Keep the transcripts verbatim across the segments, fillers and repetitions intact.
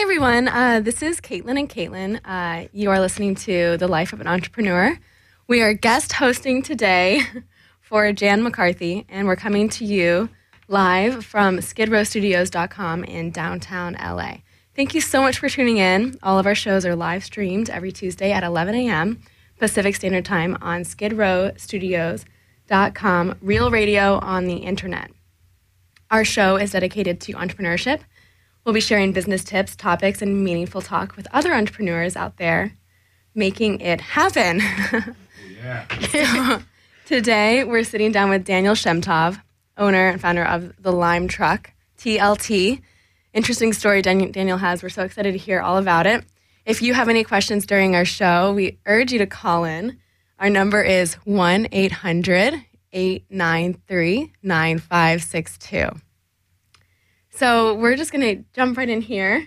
everyone. Uh, this is Caitlin and Caitlin. Uh, you are listening to The Life of an Entrepreneur. We are guest hosting today for Jan McCarthy, and we're coming to you live from skid row studios dot com in downtown L A. Thank you so much for tuning in. All of our shows are live streamed every Tuesday at eleven a.m. Pacific Standard Time on skid row studios dot com, real radio on the internet. Our show is dedicated to entrepreneurship. We'll be sharing business tips, topics, and meaningful talk with other entrepreneurs out there making it happen. Yeah. So, today, we're sitting down with Daniel Shemtov, owner and founder of the Lime Truck, T L T. Interesting story Dan- Daniel has. We're so excited to hear all about it. If you have any questions during our show, we urge you to call in. Our number is one eight hundred eight nine three nine five six two. So we're just going to jump right in here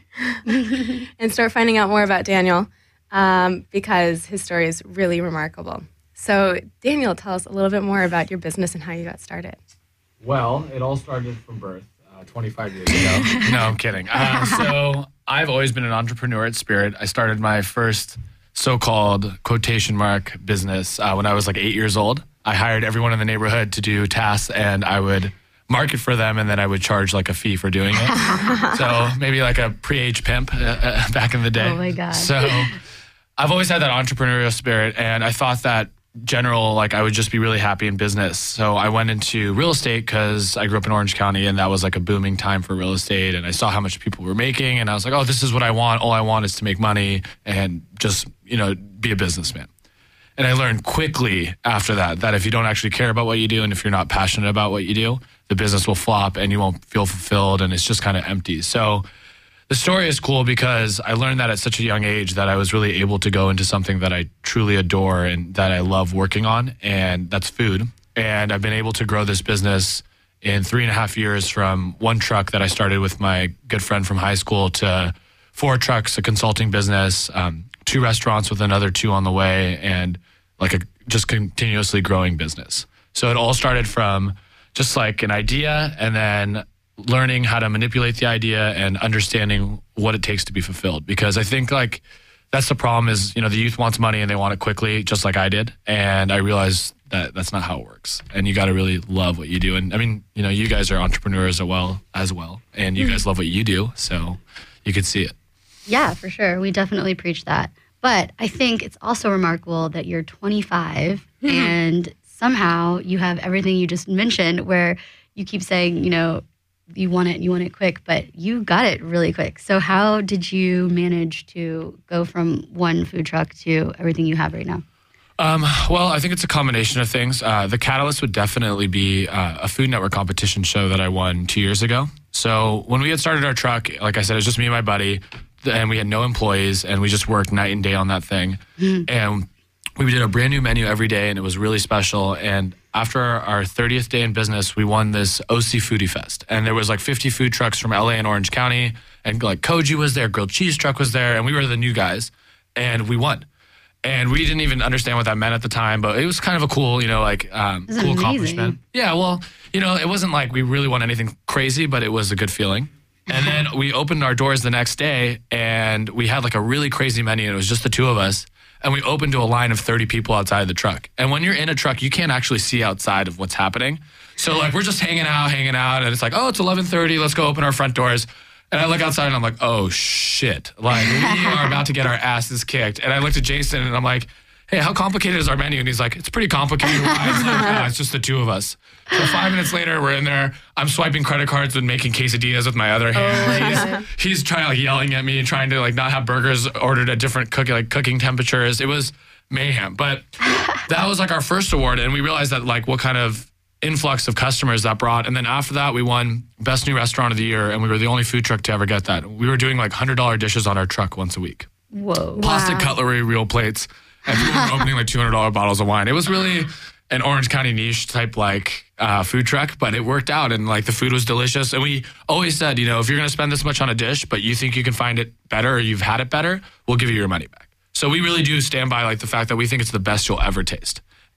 and start finding out more about Daniel um, because his story is really remarkable. So Daniel, tell us a little bit more about your business and how you got started. Well, it all started from birth uh, twenty-five years ago. No, I'm kidding. Uh, so I've always been an entrepreneur at spirit. I started my first so-called quotation mark business uh, when I was like eight years old. I hired everyone in the neighborhood to do tasks, and I would market for them, and then I would charge like a fee for doing it. So maybe like a pre-age pimp uh, uh, back in the day. Oh my God. So I've always had that entrepreneurial spirit, and I thought that general, like I would just be really happy in business. So I went into real estate because I grew up in Orange County, and that was like a booming time for real estate. And I saw how much people were making, and I was like, oh, this is what I want. All I want is to make money and just, you know, be a businessman. And I learned quickly after that, that if you don't actually care about what you do and if you're not passionate about what you do, the business will flop and you won't feel fulfilled and it's just kind of empty. So the story is cool because I learned that at such a young age that I was really able to go into something that I truly adore and that I love working on, and that's food. And I've been able to grow this business in three and a half years from one truck that I started with my good friend from high school to four trucks, a consulting business, um, two restaurants with another two on the way, and like a just continuously growing business. So it all started from just like an idea and then learning how to manipulate the idea and understanding what it takes to be fulfilled. Because I think like that's the problem is, you know, the youth wants money and they want it quickly, just like I did. And I realized that that's not how it works. And you got to really love what you do. And I mean, you know, you guys are entrepreneurs as well, as well. And you guys love what you do. So you could see it. Yeah, for sure. We definitely preach that. But I think it's also remarkable that you're twenty-five and somehow you have everything you just mentioned where you keep saying, you know, you want it, you want it quick, but you got it really quick. So how did you manage to go from one food truck to everything you have right now? Um, well, I think it's a combination of things. Uh, the catalyst would definitely be uh, a Food Network competition show that I won two years ago. So when we had started our truck, like I said, it was just me and my buddy, and we had no employees, and we just worked night and day on that thing. Mm-hmm. And we did a brand new menu every day, and it was really special. And after our thirtieth day in business, we won this O C Foodie Fest. And there was like fifty food trucks from L A and Orange County, and like Koji was there, Grilled Cheese Truck was there, and we were the new guys, and we won. And we didn't even understand what that meant at the time, but it was kind of a cool, you know, like um, cool amazing. accomplishment. Yeah, well, you know, it wasn't like we really won anything crazy, but it was a good feeling. And then we opened our doors the next day, and we had like a really crazy menu, and it was just the two of us. And we opened to a line of thirty people outside the truck. And when you're in a truck, you can't actually see outside of what's happening. So like we're just hanging out, hanging out, and it's like, oh, it's eleven thirty. Let's go open our front doors. And I look outside, and I'm like, oh, shit. Like, we are about to get our asses kicked. And I looked at Jason, and I'm like, hey, how complicated is our menu? And he's like, it's pretty complicated. Why? It's like, oh, it's just the two of us. So five minutes later, we're in there. I'm swiping credit cards and making quesadillas with my other hand. Oh, he's, he's trying, like, yelling at me, trying to, like, not have burgers ordered at different cook, like, cooking temperatures. It was mayhem. But that was, like, our first award. And we realized that, like, what kind of influx of customers that brought. And then after that, we won Best New Restaurant of the Year, and we were the only food truck to ever get that. We were doing, like, one hundred dollars dishes on our truck once a week. Whoa. Plastic wow. cutlery, real plates. And people were opening like two hundred dollars bottles of wine. It was really an Orange County niche type like uh, food truck, but it worked out, and like the food was delicious. And we always said, you know, if you're going to spend this much on a dish, but you think you can find it better or you've had it better, we'll give you your money back. So we really do stand by like the fact that we think it's the best you'll ever taste.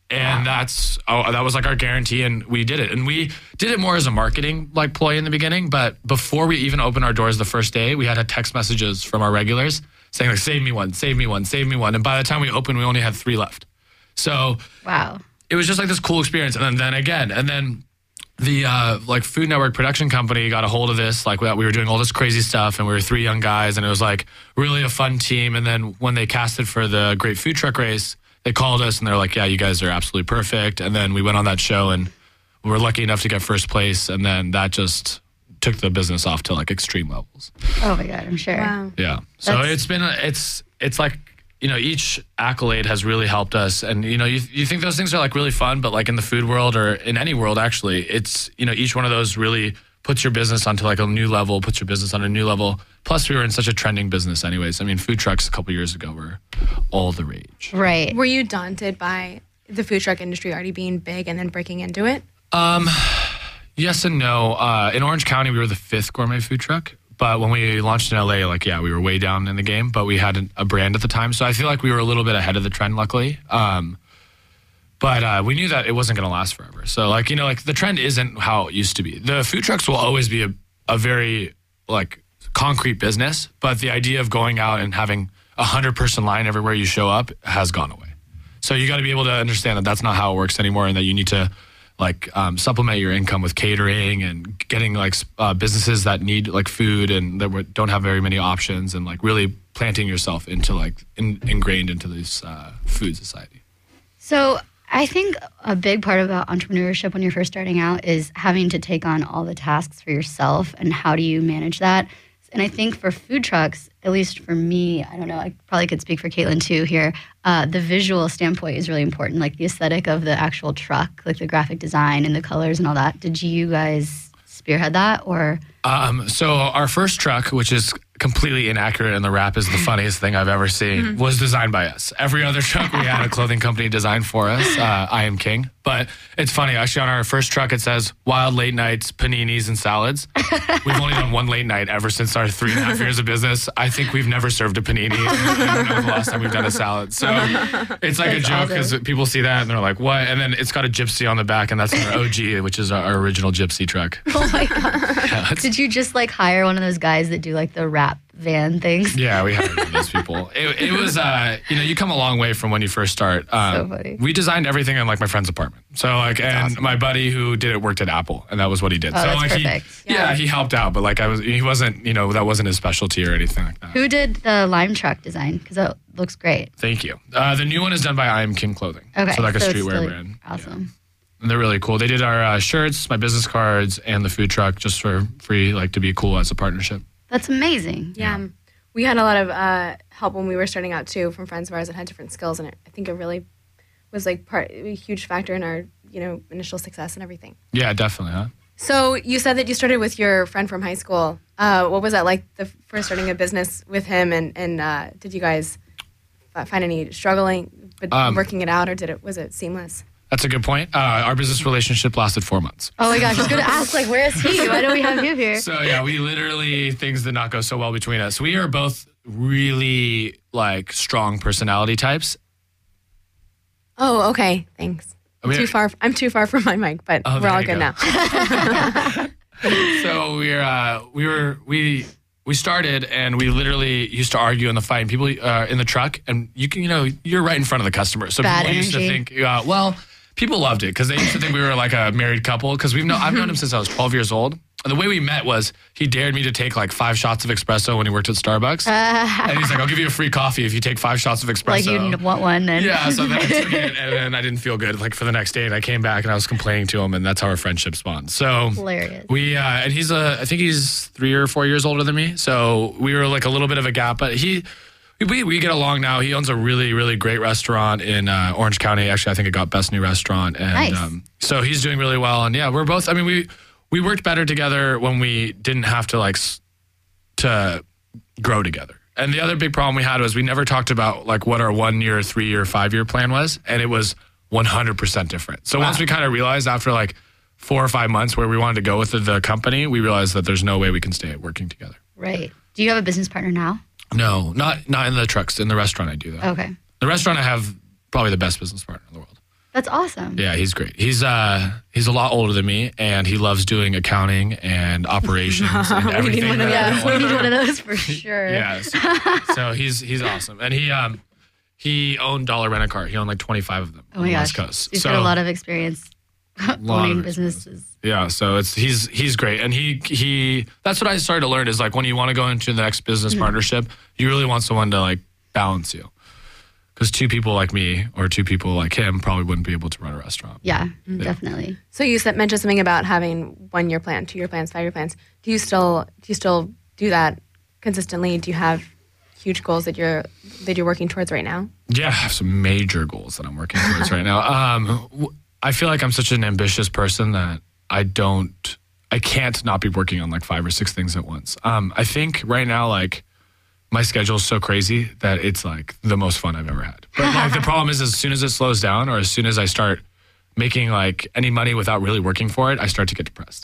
And wow. that's oh, that was like our guarantee, and we did it. And we did it more as a marketing like ploy in the beginning. But before we even opened our doors the first day, we had, had text messages from our regulars saying like, "Save me one, save me one, save me one." And by the time we opened, we only had three left. So wow, it was just like this cool experience. And then, then again, and then the uh, like Food Network production company got a hold of this. Like we were doing all this crazy stuff, and we were three young guys, and it was like really a fun team. And then when they casted for the Great Food Truck Race, they called us and they're like, "Yeah, you guys are absolutely perfect." And then we went on that show and we were lucky enough to get first place. And then that just took the business off to like extreme levels. Oh my God, I'm sure. Wow. Yeah. So That's... it's been, it's, it's like, you know, each accolade has really helped us. And, you know, you, you think those things are like really fun, but like in the food world or in any world, actually, it's, you know, each one of those really puts your business onto like a new level, puts your business on a new level. Plus, we were in such a trending business anyways. I mean, food trucks a couple years ago were all the rage. Right. Were you daunted by the food truck industry already being big and then breaking into it? Um, yes and no. Uh, in Orange County, we were the fifth gourmet food truck. But when we launched in L A, like, yeah, we were way down in the game, but we had an, a brand at the time. So I feel like we were a little bit ahead of the trend, luckily. Um, But uh, we knew that it wasn't going to last forever. So, like, you know, like the trend isn't how it used to be. The food trucks will always be a, a very, like, concrete business. But the idea of going out and having a hundred-person line everywhere you show up has gone away. So you got to be able to understand that that's not how it works anymore, and that you need to, like, um, supplement your income with catering and getting, like, uh, businesses that need, like, food and that don't have very many options, and, like, really planting yourself into, like, in, ingrained into this uh, food society. So I think a big part about entrepreneurship when you're first starting out is having to take on all the tasks for yourself, and how do you manage that? And I think for food trucks, at least for me, I don't know, I probably could speak for Caitlin too here, uh, the visual standpoint is really important, like the aesthetic of the actual truck, like the graphic design and the colors and all that. Did you guys spearhead that, or? Um, so our first truck, which is completely inaccurate and the wrap is the funniest thing I've ever seen, mm-hmm. was designed by us. Every other truck we had a clothing company design for us, uh, I Am King. But it's funny, actually on our first truck it says wild late nights, paninis, and salads. We've only done one late night ever since our three and a half years of business. I think we've never served a panini. I don't know the last time we've done a salad. So it's like that's a joke because awesome. People see that and they're like, what? And then it's got a gypsy on the back, and that's our O G, which is our original gypsy truck. Oh my God. Yeah, did you just like hire one of those guys that do like the rap van things? Yeah, we hired one of those people. It, it was, uh, you know, you come a long way from when you first start. Um, so funny. We designed everything in like my friend's apartment. So like, that's and awesome. My buddy who did it worked at Apple, and that was what he did. Oh, so that's like, perfect. He, yeah. yeah, he helped out, but like I was, he wasn't, you know, that wasn't his specialty or anything like that. Who did the lime truck design? Because that looks great. Thank you. Uh, the new one is done by I Am King Clothing. Okay, so like a so streetwear really brand. Awesome. Yeah. And they're really cool. They did our uh, shirts, my business cards, and the food truck just for free, like to be cool as a partnership. That's amazing. Yeah. yeah. We had a lot of uh, help when we were starting out too from friends of ours that had different skills, and it, I think it really was like part a huge factor in our, you know, initial success and everything. Yeah, definitely, huh? So you said that you started with your friend from high school. Uh, what was that like, the first starting a business with him, and and uh, did you guys find any struggling but um, working it out, or did it was it seamless? That's a good point. Uh, our business relationship lasted four months. Oh my gosh, I was going to ask, like, where is he? Why don't we have you here? So yeah, we literally, things did not go so well between us. We are both really, like, strong personality types. Oh, okay. Thanks. I'm, I mean, too, far, I'm too far from my mic, but oh, we're all good go. now. So we're, uh, we were, we... We started, and we literally used to argue in the fight. And people uh, in the truck, and you can, you know, you're right in front of the customer. So Bad people energy. used to think, uh, well, people loved it because they used to think we were like a married couple. Because we've known, I've known him since I was twelve years old. And the way we met was he dared me to take like five shots of espresso when he worked at Starbucks. Uh, and he's like, I'll give you a free coffee if you take five shots of espresso. Like you didn't want one then. Yeah, so then I took it, and then I didn't feel good like for the next day. And I came back and I was complaining to him, and that's how our friendship spawned. So hilarious. We, uh, and he's a, I think he's three or four years older than me. So we were like a little bit of a gap, but he, we, we get along now. He owns a really, really great restaurant in uh, Orange County. Actually, I think it got Best New Restaurant. And nice. um, so he's doing really well. And yeah, we're both, I mean, we, We worked better together when we didn't have to like s- to grow together. And the other big problem we had was we never talked about like what our one year, three year, five year plan was, and it was one hundred percent different. So wow. Once we kind of realized after like four or five months where we wanted to go with the, the company, we realized that there's no way we can stay working together. Right. Do you have a business partner now? No, not not in the trucks. In the restaurant, I do though. Okay. The restaurant, I have probably the best business partner in the world. That's awesome. Yeah, he's great. He's uh he's a lot older than me, and he loves doing accounting and operations and We need everything. one of that- Yeah, we need one of those for sure. Yeah, so, so he's he's awesome, and he um he owned Dollar Rent a Car. He owned like twenty-five of them Oh on my the gosh. West Coast. He's so got a lot of experience lot of owning experience. businesses. yeah, so it's he's he's great, and he he that's what I started to learn is like when you want to go into the next business Mm-hmm. partnership, you really want someone to like balance you, because two people like me or two people like him probably wouldn't be able to run a restaurant. Yeah, definitely. So you said, mentioned something about having one year plan, two year plans, five year plans. Do you still do you still do that consistently? Do you have huge goals that you're that you're working towards right now? Yeah, I have some major goals that I'm working towards right now. Um, w- I feel like I'm such an ambitious person that I don't, I can't not be working on like five or six things at once. Um, I think right now, like my schedule is so crazy that it's like the most fun I've ever had. But like the problem is, as soon as it slows down, or as soon as I start making like any money without really working for it, I start to get depressed.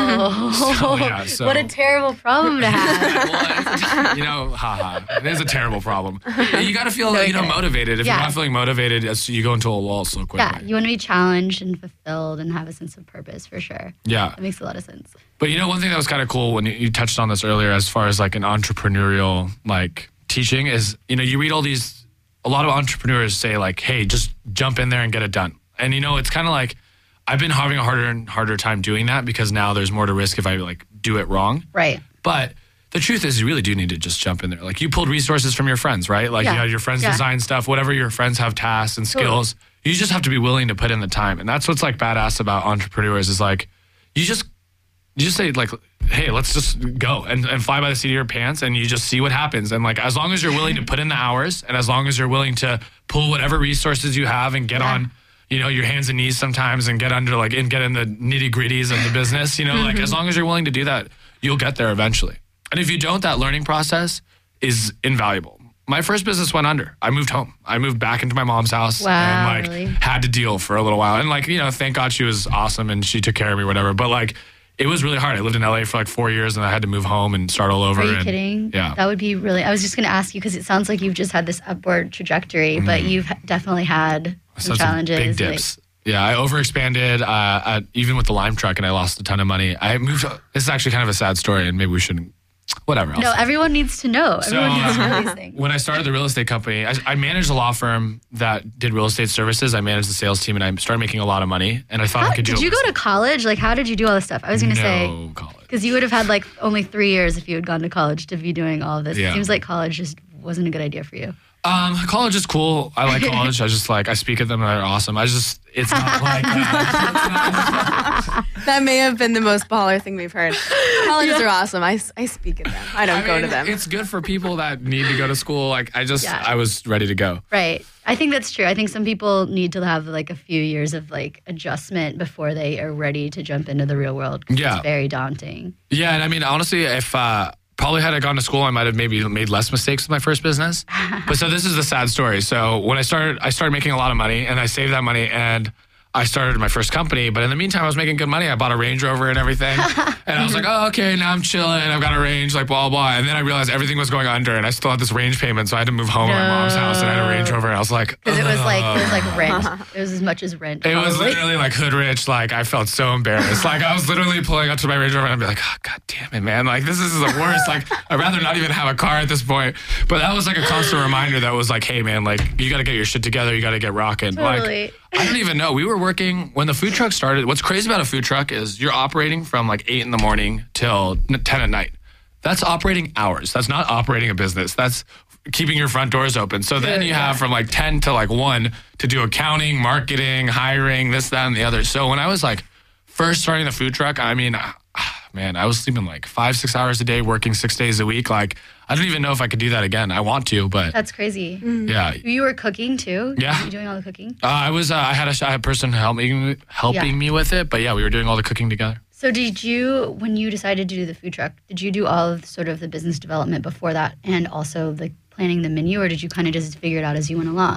Oh, So, yeah, so- what a terrible problem to have. Well, it's, you know, haha, it is a terrible problem. You got to feel, No, you know, okay. motivated. If Yeah. you're not feeling motivated, it's- you go into a wall so quickly. Yeah, you want to be challenged and fulfilled and have a sense of purpose for sure. Yeah. That makes a lot of sense. But you know, one thing that was kind of cool when you, you touched on this earlier, as far as like an entrepreneurial like teaching, is you know you read all these. A lot of entrepreneurs say like, "Hey, just jump in there and get it done." And you know, it's kind of like I've been having a harder and harder time doing that because now there's more to risk if I like do it wrong. Right. But the truth is, you really do need to just jump in there. Like you pulled resources from your friends, right? Like Yeah. you had your friends Yeah. design stuff, whatever your friends have tasks and skills. You just have to be willing to put in the time, and that's what's like badass about entrepreneurs is like you just you just say like, hey, let's just go and, and fly by the seat of your pants, and you just see what happens. And like as long as you're willing to put in the hours, and as long as you're willing to pull whatever resources you have and get Yeah. on, you know, your hands and knees sometimes and get under like and get in the nitty gritties of the business, you know, like as long as you're willing to do that, you'll get there eventually. And if you don't, that learning process is invaluable. My first business went under. I moved home. I moved back into my mom's house Wow, and like really? had to deal for a little while. And like, you know, thank God she was awesome and she took care of me, whatever. But like, it was really hard. I lived in L A for like four years and I had to move home and start all over. Are you and, kidding? Yeah. That would be really, I was just going to ask you because it sounds like you've just had this upward trajectory, but you've definitely had some So challenges. Big like- dips. Yeah, I overexpanded, uh, at, even with the lime truck, and I lost a ton of money. I moved. This is actually kind of a sad story, and maybe we shouldn't. Whatever. I'll no, say. everyone needs to know. So, Everyone needs to know uh, these things. when I started the real estate company, I, I managed a law firm that did real estate services. I managed the sales team, and I started making a lot of money. And I thought How, I could do did it you go myself. to college? Like, how did you do all this stuff? I was going to no say, college. because you would have had like only three years if you had gone to college to be doing all of this. Yeah. It seems like college just wasn't a good idea for you. Um, college is cool. I like college. I just like I speak at them and they're awesome. I just it's not like uh, That may have been the most baller thing we've heard. Colleges are awesome. I, I speak at them. I don't I go mean, to them. It's good for people that need to go to school. Like I just Yeah. I was ready to go. Right. I think that's true. I think some people need to have like a few years of like adjustment before they are ready to jump into the real world. 'cause Yeah. It's very daunting. Yeah, and I mean honestly, if uh, probably had I gone to school, I might have maybe made less mistakes with my first business. But so this is the sad story. So when I started, I started making a lot of money, and I saved that money, and I started my first company. But in the meantime, I was making good money. I bought a Range Rover and everything, and I was like, oh, okay, now I'm chilling. I've got a Range, like blah blah. And then I realized everything was going under, and I still had this Range payment, so I had to move home to my mom's house, and I had a Range Rover, and I was like, Because it was like it was "Ugh." like rent. It was as much as rent. It was probably. literally like hood rich. Like I felt so embarrassed. Like I was literally pulling up to my Range Rover and I'd be like, oh, God damn it, man. Like this is the worst. Like I'd rather not even have a car at this point. But that was like a constant reminder that was like, hey man, like you got to get your shit together. You got to get rocking. Totally. Like I don't even know. We were working when the food truck started. What's crazy about a food truck is you're operating from like eight in the morning till ten at night. That's operating hours. That's not operating a business. That's keeping your front doors open. So then you have from like ten to like one to do accounting, marketing, hiring, this, that, and the other. So when I was like first starting the food truck, I mean, ah, man, I was sleeping like five, six hours a day, working six days a week. Like, I don't even know if I could do that again. I want to, but That's crazy. yeah. You were cooking too? Yeah. Were you doing all the cooking? Uh, I was, uh, I had a, I had a person helping, helping Yeah. me with it, but yeah, we were doing all the cooking together. So did you, when you decided to do the food truck, did you do all of sort of the business development before that and also the planning the menu, or did you kind of just figure it out as you went along?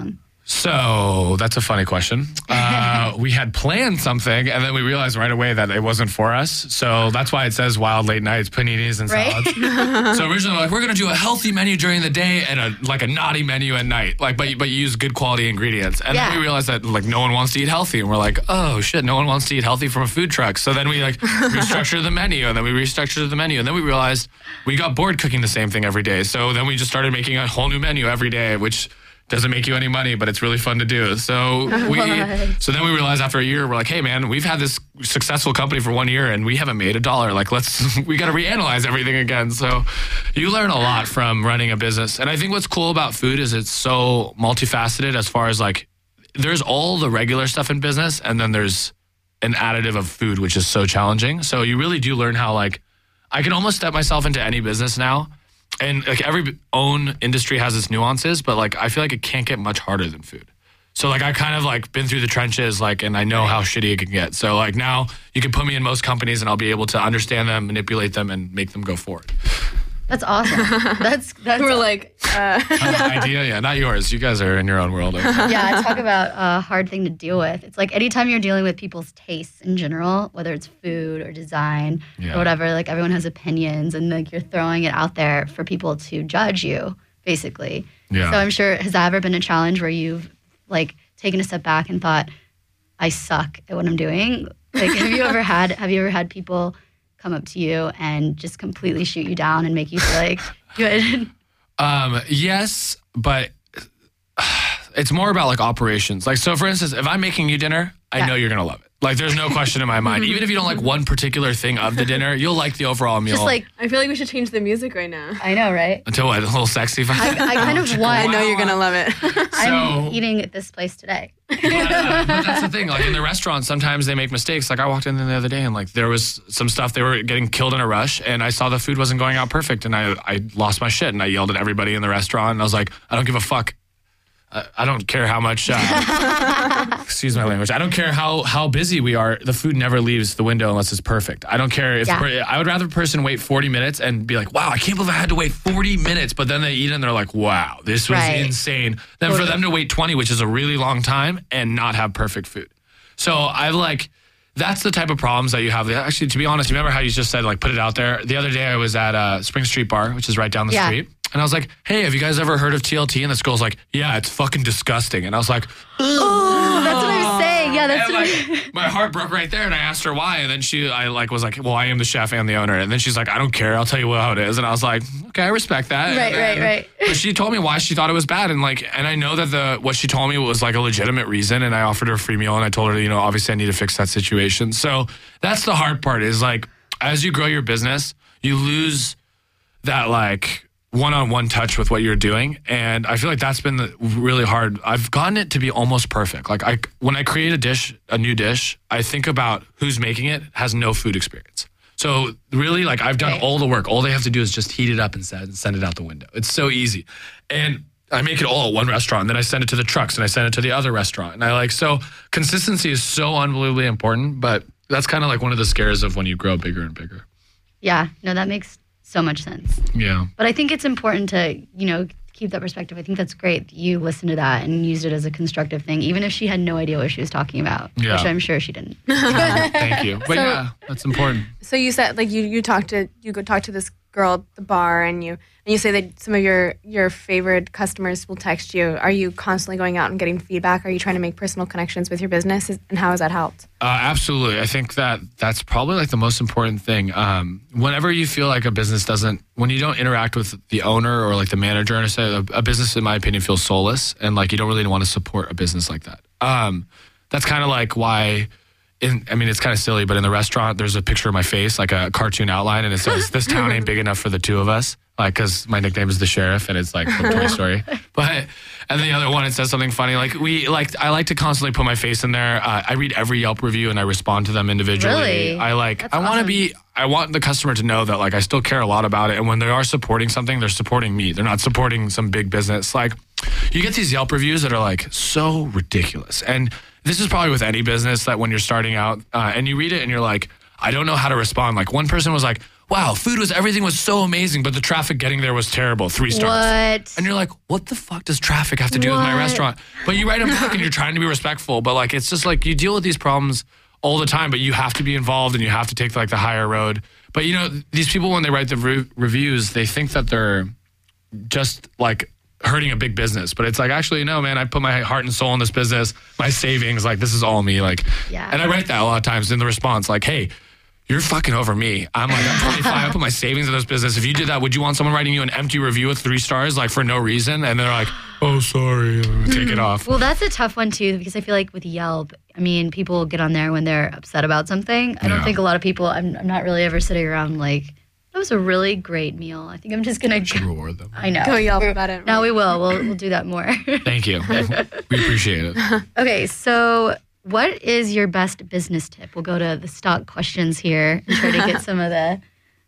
So that's a funny question. Uh, we had planned something, and then we realized right away that it wasn't for us. So that's why it says wild late nights, paninis, and Right? salads. So originally, like, we're gonna do a healthy menu during the day and a like a naughty menu at night. Like, but you- but you use good quality ingredients. And Yeah. then we realized that like no one wants to eat healthy, and we're like, oh shit, no one wants to eat healthy from a food truck. So then we like restructured the menu, and then we restructured the menu, and then we realized we got bored cooking the same thing every day. So then we just started making a whole new menu every day, which doesn't make you any money, but it's really fun to do. So we, What? so then we realized after a year, we're like, hey man, we've had this successful company for one year and we haven't made a dollar. Like, let's, we got to reanalyze everything again. So you learn a lot from running a business. And I think what's cool about food is it's so multifaceted as far as like, there's all the regular stuff in business and then there's an additive of food, which is so challenging. So you really do learn how like, I can almost step myself into any business now. And like every own industry has its nuances, but like I feel like it can't get much harder than food. So like I kind of like been through the trenches, like, and I know how shitty it can get. So like now you can put me in most companies and I'll be able to understand them, manipulate them, and make them go forward. That's awesome. That's that's We're like, uh, Idea, yeah, not yours. You guys are in your own world. yeah, talk about a hard thing to deal with. It's like anytime you're dealing with people's tastes in general, whether it's food or design Yeah. or whatever, like everyone has opinions and like you're throwing it out there for people to judge you, basically. Yeah. So I'm sure, has that ever been a challenge where you've like taken a step back and thought, I suck at what I'm doing? Like, have you ever had, have you ever had people come up to you and just completely shoot you down and make you feel like good? Um, yes, but it's more about like operations. Like, so for instance, if I'm making you dinner, I Yeah. know you're going to love it. Like, there's no question in my mind. Even if you don't like one particular thing of the dinner, you'll like the overall meal. Just like, I feel like we should change the music right now. I know, right? Until what? A little sexy vibe? I, I kind of want. I know you're gonna love it. I'm So- eating at this place today. But, uh, but that's the thing. Like in the restaurant, sometimes they make mistakes. Like I walked in the other day and like there was some stuff, they were getting killed in a rush, and I saw the food wasn't going out perfect, and I I lost my shit, and I yelled at everybody in the restaurant, and I was like, I don't give a fuck. I, I don't care how much. Uh, excuse my language. I don't care how how busy we are. The food never leaves the window unless it's perfect. I don't care if Yeah. per, I would rather a person wait forty minutes and be like, wow, I can't believe I had to wait forty minutes, but then they eat it and they're like, wow, this was Right. insane. Then for them to wait twenty, which is a really long time, and not have perfect food. So I like, that's the type of problems that you have. Actually, to be honest, remember how you just said, like, put it out there? The other day I was at uh, Spring Street Bar, which is right down the Yeah. street. And I was like, hey, have you guys ever heard of T L T? And this girl's like, yeah, it's fucking disgusting. And I was like, Oh, that's what I was saying. Yeah, that's and what I like, my heart broke right there. And I asked her why. And then she, I like was like, well, I am the chef and the owner. And then she's like, I don't care. I'll tell you how it is. And I was like, okay, I respect that. Right, And then- right, right. But she told me why she thought it was bad. And like, and I know that the, what she told me was like a legitimate reason. And I offered her a free meal. And I told her, you know, obviously I need to fix that situation. So that's the hard part is like, as you grow your business, you lose that like one-on-one touch with what you're doing, and I feel like that's been the, really hard. I've gotten it to be almost perfect. Like I, when I create a dish, a new dish, I think about who's making it has no food experience. So really, like I've done Right. all the work. All they have to do is just heat it up and send, send it out the window. It's so easy, and I make it all at one restaurant. And then I send it to the trucks, and I send it to the other restaurant. And I like so consistency is so unbelievably important, but that's kind of like one of the scares of when you grow bigger and bigger. Yeah, no, that makes so much sense. Yeah. But I think it's important to, you know, keep that perspective. I think that's great that you listened to that and used it as a constructive thing, even if she had no idea what she was talking about, Yeah. which I'm sure she didn't. Thank you. But So- yeah, that's important. So you said like you you talked to you go talk to this girl at the bar and you and you say that some of your your favorite customers will text you. Are you constantly going out and getting feedback? Are you trying to make personal connections with your business? Is- And how has that helped? Uh, absolutely. I think that that's probably like the most important thing. Um, whenever you feel like a business doesn't, when you don't interact with the owner or like the manager, and I say a, a business, in my opinion, feels soulless, and like you don't really want to support a business like that. Um, that's kind of like why. In, I mean, it's kind of silly, but in the restaurant, there's a picture of my face, like a cartoon outline, and it says, "This town ain't big enough for the two of us." Like, because my nickname is the Sheriff, and it's like from Toy Story. But and the other one, it says something funny. Like we, like I like to constantly put my face in there. Uh, I read every Yelp review and I respond to them individually. Really? I like. That's I want to awesome. be. I want the customer to know that like I still care a lot about it, and when they are supporting something, they're supporting me. They're not supporting some big business. Like you get these Yelp reviews that are like so ridiculous, and this is probably with any business that when you're starting out uh, and you read it and you're like, I don't know how to respond. Like one person was like, wow, food was, everything was so amazing, but the traffic getting there was terrible. Three stars. What? And you're like, what the fuck does traffic have to do with my What? restaurant? But you write a book and you're trying to be respectful, but like, it's just like you deal with these problems all the time, but you have to be involved and you have to take like the higher road. But you know, these people, when they write the re- reviews, they think that they're just like hurting a big business, but it's like, actually, no, man, I put my heart and soul in this business, my savings, like this is all me. Like, Yeah. and I write that a lot of times in the response, like, hey, you're fucking over me. I'm like, I'm twenty-five. I put my savings in this business. If you did that, would you want someone writing you an empty review with three stars, like for no reason? And they're like, oh, sorry, take it off. Well, that's a tough one too, because I feel like with Yelp, I mean, people get on there when they're upset about something. I don't Yeah. think a lot of people, I'm, I'm not really ever sitting around like, that was a really great meal. I think I'm just going Should to, reward them. I know. Go Yelp about it. No, we will. We'll, we'll do that more. Thank you. We appreciate it. Okay, so what is your best business tip? We'll go to the stock questions here and try to get some of the,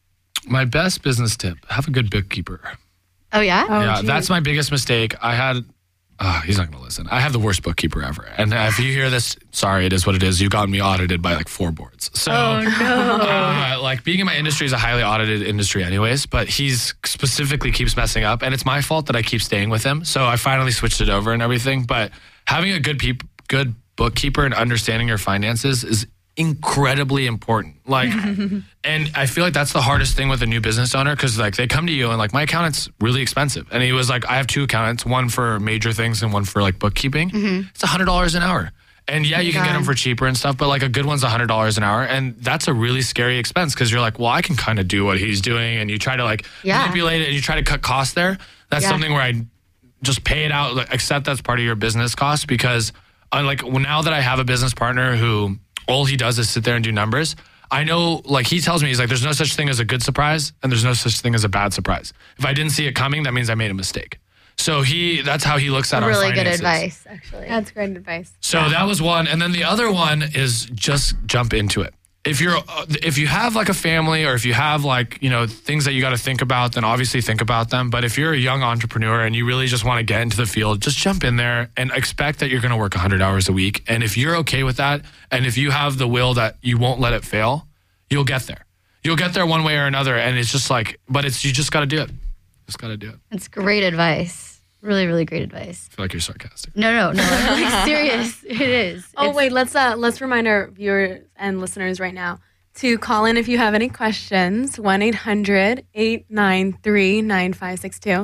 My best business tip, have a good bookkeeper. oh yeah? Oh, yeah, geez. that's my biggest mistake. I had, oh, he's not going to listen. I have the worst bookkeeper ever. And if you hear this, sorry, it is what it is. You got me audited by like four boards. So, Oh, no. uh, like being in my industry is a highly audited industry anyways, but he's specifically keeps messing up. And it's my fault that I keep staying with him. So I finally switched it over and everything. But having a good peop- good bookkeeper and understanding your finances is incredibly important. Like, and I feel like that's the hardest thing with a new business owner, because like they come to you and like, my accountant's really expensive, and he was like, I have two accountants, one for major things and one for like bookkeeping. It's a hundred dollars an hour, and yeah, you can get them for cheaper and stuff, but like a good one's a hundred dollars an hour, and that's a really scary expense, because you're like, well, I can kind of do what he's doing, and you try to like Yeah. manipulate it and you try to cut costs there. That's Yeah. something where I just pay it out, like, accept that's part of your business cost, because I like now that I have a business partner who all he does is sit there and do numbers, I know, like he tells me, he's like, there's no such thing as a good surprise and there's no such thing as a bad surprise. If I didn't see it coming, that means I made a mistake. So he, that's how he looks at our Really good finances. advice, actually. That's great advice. So that was one. And then the other one is just jump into it. If you're, uh, if you have like a family, or if you have like, you know, things that you got to think about, then obviously think about them. But if you're a young entrepreneur and you really just want to get into the field, just jump in there and expect that you're going to work one hundred hours a week. And if you're okay with that, and if you have the will that you won't let it fail, you'll get there. You'll get there one way or another. And it's just like, but it's, you just got to do it. Just got to do it. It's great advice. Really, really great advice. I feel like you're sarcastic. No, no, no. I'm like serious. It is. Oh It's- wait, let's uh let's remind our viewers and listeners right now to call in if you have any questions. one eight hundred eight nine three nine five six two.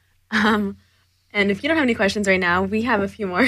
Um, and if you don't have any questions right now, we have a few more.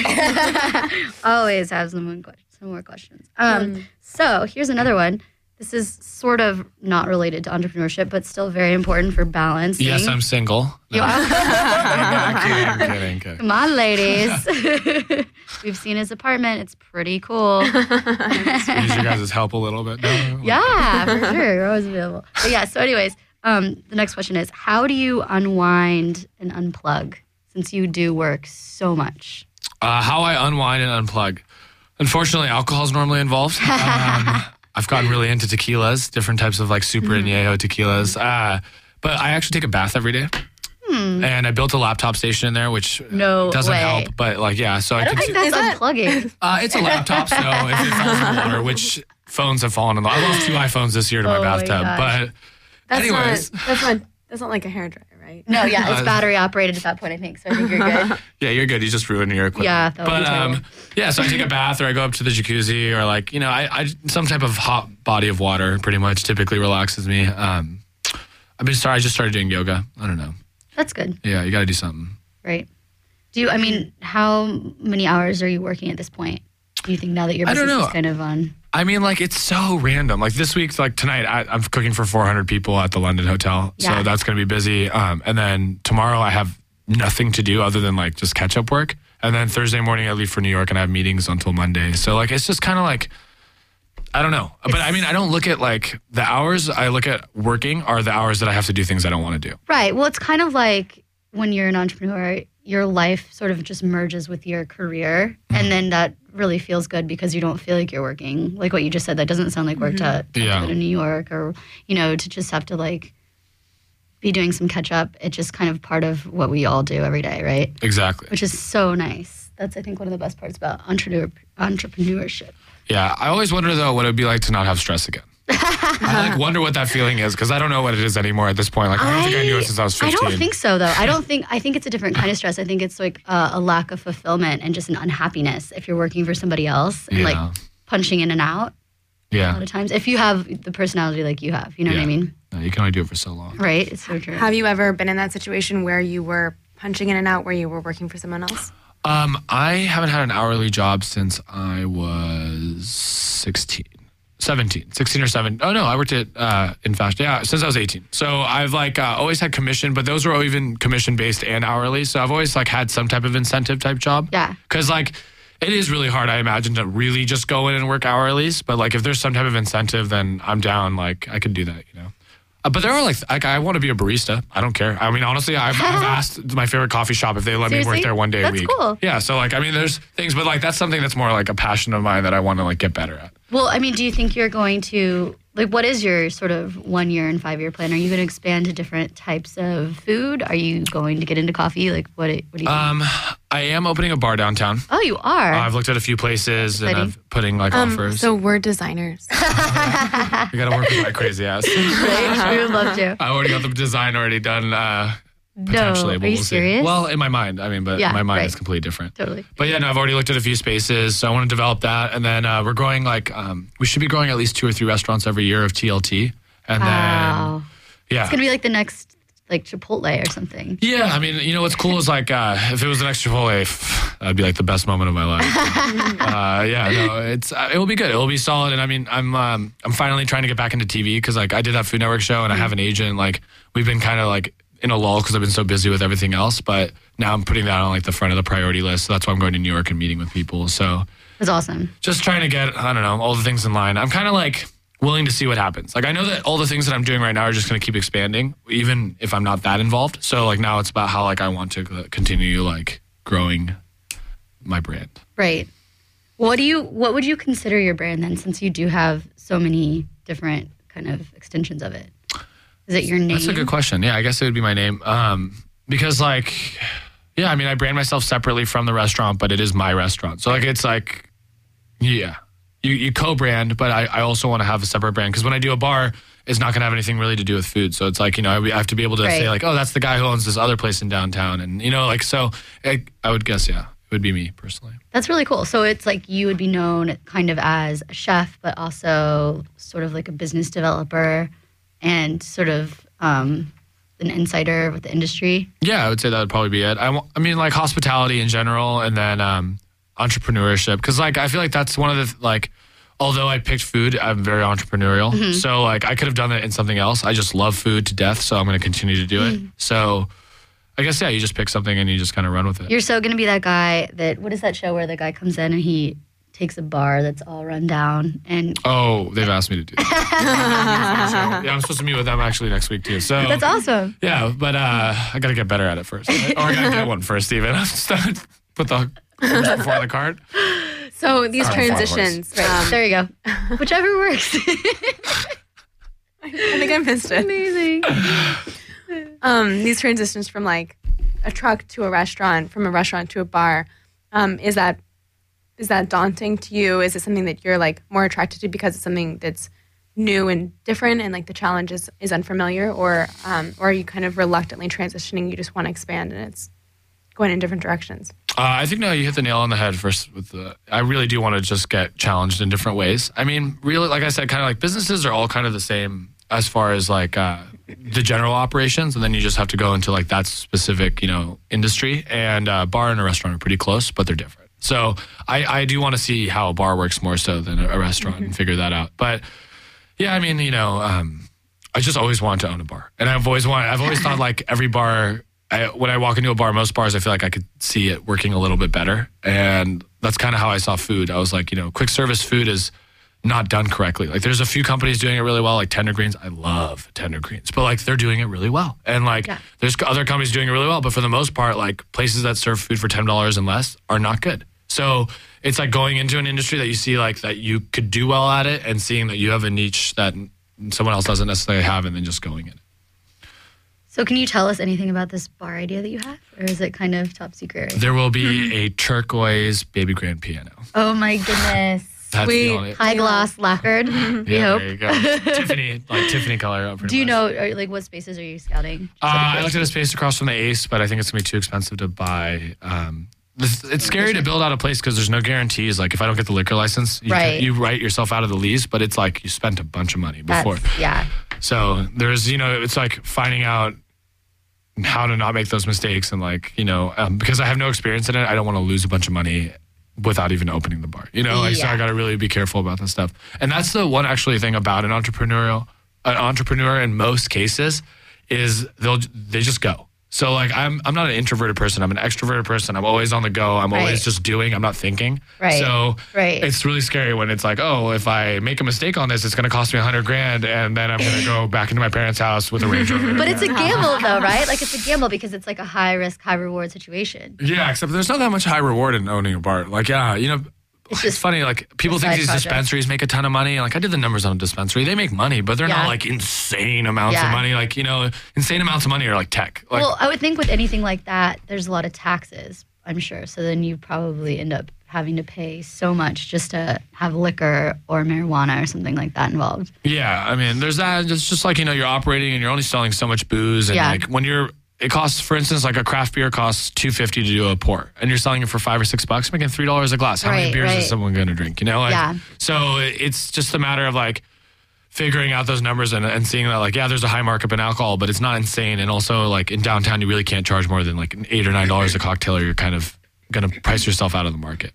Always have some more, que- some more questions. Um, so here's another one. This is sort of not related to entrepreneurship, but still very important for balancing. Yes, I'm single. You No. are? I'm kidding, I'm kidding, I'm kidding. Come on, ladies. We've seen his apartment. It's pretty cool. Use you guys' help a little bit. No? Yeah, for sure. You're always available. But yeah, so anyways, um, the next question is, how do you unwind and unplug since you do work so much? Uh, how I unwind and unplug. Unfortunately, alcohol is normally involved. Um, I've gotten really into tequilas, different types of like super añejo tequilas. Uh, but I actually take a bath every day. And I built a laptop station in there, which No doesn't way. help. But like, yeah, so I, I don't can. think that's Is that- unplugging. uh, it's a laptop, so if it falls in the water, which phones have fallen in the water. I lost two iPhones this year to my Oh my bathtub. gosh. But That's anyways, not that's not that's not like a hairdryer, right? No, yeah, it's Uh, battery operated at that point, I think. So I think you're good. yeah, you're good. You just ruined your equipment. Yeah, that would but be terrible. um, yeah, so I take a bath or I go up to the jacuzzi or like, you know, I, I some type of hot body of water pretty much typically relaxes me. Um, I've been sorry, I just started doing yoga. I don't know. That's good, Yeah, you got to do something. right? Do you, I mean, how many hours are you working at this point? Do you think now that your I don't business know. is kind of on? I mean, like, it's so random. Like this week, like tonight, I, I'm cooking for four hundred people at the London Hotel. Yeah. So that's going to be busy. Um, and then tomorrow I have nothing to do other than like just catch up work. And then Thursday morning I leave for New York and I have meetings until Monday. So like, it's just kind of like, I don't know. But I mean, I don't look at like the hours I look at working are the hours that I have to do things I don't want to do. Right. Well, it's kind of like when you're an entrepreneur, your life sort of just merges with your career. Mm-hmm. And then that really feels good because you don't feel like you're working. Like what you just said, that doesn't sound like work to, to, Yeah. go to New York or, you know, to just have to like be doing some catch up. It's just kind of part of what we all do every day, right? Exactly. Which is so nice. That's, I think, one of the best parts about entrepreneur, entrepreneurship. Yeah. I always wonder though what it would be like to not have stress again. I like wonder what that feeling is because I don't know what it is anymore at this point. Like I don't think I knew it since I was I fifteen. don't think so, though. I don't think, I think it's a different kind of stress. I think it's like uh, a lack of fulfillment and just an unhappiness if you're working for somebody else and Yeah. like punching in and out a lot Yeah. of times. If you have the personality like you have, you know what I Yeah. mean? No, you can only do it for so long. Right? It's so true. Have you ever been in that situation where you were punching in and out, where you were working for someone else? Um, I haven't had an hourly job since I was sixteen. seventeen, sixteen or seventeen. Oh no, I worked at uh, in fashion. Yeah, since I was eighteen. So I've like uh, always had commission, but those were even commission based and hourly. So I've always like had some type of incentive type job. Yeah. Because like it is really hard, I imagine, to really just go in and work hourlies. But like if there's some type of incentive, then I'm down. Like I could do that, you know. Uh, but there are like, like I want to be a barista. I don't care. I mean, honestly, I've, I've asked my favorite coffee shop if they let me Seriously? work there one day That's a week. cool. Yeah. So like, I mean, there's things, but like that's something that's more like a passion of mine that I want to like get better at. Well, I mean, do you think you're going to, like, what is your sort of one year and five year plan? Are you going to expand to different types of food? Are you going to get into coffee? Like, what, what do you think? Um, I am opening a bar downtown. Oh, you are? Uh, I've looked at a few places and Exciting. I've putting like Um, offers. so we're designers. you gotta work with my crazy ass. Right? We would love to. I already got the design already done. Uh, No, potentially, are but you we'll see. serious? Well, in my mind, I mean, but Yeah, my mind right. is completely different. Totally. But yeah, no, I've already looked at a few spaces, so I want to develop that, and then uh, we're growing like um, we should be growing at least two or three restaurants every year of T L T, and Wow. then yeah, It's going to be like the next, like, Chipotle or something. yeah. I mean, you know what's cool is like uh, if it was an extra Chipotle, that'd be like the best moment of my life. uh, yeah, no, it's uh, it will be good. It will be solid, and I mean, I'm um, I'm finally trying to get back into T V because like I did that Food Network show, and I have an agent. Like we've been kind of like in a lull because I've been so busy with everything else, but now I'm putting that on like the front of the priority list. So that's why I'm going to New York and meeting with people. So It's awesome. just trying to get, I don't know, all the things in line. I'm kind of like willing to see what happens. Like I know that all the things that I'm doing right now are just going to keep expanding, even if I'm not that involved. So like now it's about how like I want to continue like growing my brand. Right. What do you, what would you consider your brand then, since you do have so many different kind of extensions of it? Is it your name? That's a good question. Yeah, I guess it would be my name. Um, because like, yeah, I mean, I brand myself separately from the restaurant, but it is my restaurant. So like, it's like, yeah, you, you co-brand, but I, I also want to have a separate brand because when I do a bar, it's not going to have anything really to do with food. So it's like, you know, I, I have to be able to Right. say like, oh, that's the guy who owns this other place in downtown. And, you know, like, so I, I would guess, yeah, it would be me personally. That's really cool. So it's like you would be known kind of as a chef, but also sort of like a business developer and sort of um, an insider with the industry. Yeah, I would say that would probably be it. I, wa- I mean, like hospitality in general, and then um, entrepreneurship. Because like I feel like that's one of the like. Although I picked food, I'm very entrepreneurial. Mm-hmm. So like I could have done it in something else. I just love food to death, so I'm going to continue to do it. Mm-hmm. So I guess yeah, you just pick something and you just kind of run with it. You're so going to be that guy that, what is that show where the guy comes in and he takes a bar that's all run down and Oh, they've asked me to do that. So, yeah, I'm supposed to meet with them actually next week too. So that's awesome. yeah, but uh, I got to get better at it first, right? Or I got to get one first, even. Put the horse before the cart. So these Carl Farmers. transitions, Right. um, There you go. Whichever works. I think I missed it. Amazing. Um, these transitions from like a truck to a restaurant, from a restaurant to a bar, um, is that is that daunting to you? Is it something that you're like more attracted to because it's something that's new and different, and like the challenge is, is unfamiliar, or um, or are you kind of reluctantly transitioning? You just want to expand, and it's going in different directions. Uh, I think no, you hit the nail on the head first. With the, I really do want to just get challenged in different ways. I mean, really, like I said, kind of like businesses are all kind of the same as far as like uh, the general operations, and then you just have to go into like that specific, you know, industry. And uh, bar and a restaurant are pretty close, but they're different. So I, I do want to see how a bar works more so than a restaurant Mm-hmm. and figure that out. But yeah, I mean, you know, um, I just always wanted to own a bar, and I've always wanted. I've always thought like every bar. I, when I walk into a bar, most bars, I feel like I could see it working a little bit better. And that's kind of how I saw food. I was like, you know, quick service food is not done correctly. Like there's a few companies doing it really well, like Tender Greens. I love Tender Greens, but like they're doing it really well. And like Yeah. there's other companies doing it really well, but for the most part, like places that serve food for ten dollars and less are not good. So it's like going into an industry that you see like that you could do well at it, and seeing that you have a niche that someone else doesn't necessarily have, and then just going in it. So can you tell us anything about this bar idea that you have? Or is it kind of top secret? There will be a turquoise baby grand piano. Oh my goodness. That's We- the only. High gloss lacquered. We Yeah, hope. there you go. Tiffany, like Tiffany color. pretty Do you much. know, or, like, what spaces are you scouting? Uh, I looked at a space across from the Ace, but I think it's gonna be too expensive to buy. Um, this, it's scary to build out a place because there's no guarantees. Like if I don't get the liquor license, you, Right. you write yourself out of the lease, but it's like you spent a bunch of money before. That's, yeah. So there's, you know, it's like finding out how to not make those mistakes and like, you know, um, because I have no experience in it, I don't want to lose a bunch of money without even opening the bar. You know, like so Yeah. I got to really be careful about this stuff. And that's the one actually thing about an entrepreneurial an entrepreneur in most cases is they'll they just go. So like I'm I'm not an introverted person. I'm an extroverted person. I'm always on the go. I'm Right. always just doing. I'm not thinking. Right. So Right. it's really scary when it's like, oh, if I make a mistake on this, it's going to cost me a hundred grand, and then I'm going to go back into my parents' house with a Range Rover. But it's a gamble, though, right? Like, it's a gamble because it's like a high risk, high reward situation. Yeah, except there's not that much high reward in owning a bar. Like, yeah, you know, it's, just funny. Like, people a think side these project. dispensaries make a ton of money. Like, I did the numbers on a dispensary. They make money, but they're Yeah. not like insane amounts Yeah. of money. Like, you know, insane amounts of money are like tech. Like, Well, I would think with anything like that, there's a lot of taxes, I'm sure. So then you probably end up having to pay so much just to have liquor or marijuana or something like that involved. yeah, I mean, there's that. It's just like, you know, you're operating and you're only selling so much booze. And Yeah. like, when you're, it costs, for instance, like a craft beer costs two fifty to do a pour, and you're selling it for five or six bucks, making three dollars a glass. How many Right, beers right. is someone going to drink? You know, like, Yeah. so it's just a matter of like figuring out those numbers and, and seeing that like, yeah, there's a high markup in alcohol, but it's not insane. And also like in downtown, you really can't charge more than like eight or nine dollars a cocktail, or you're kind of going to price yourself out of the market.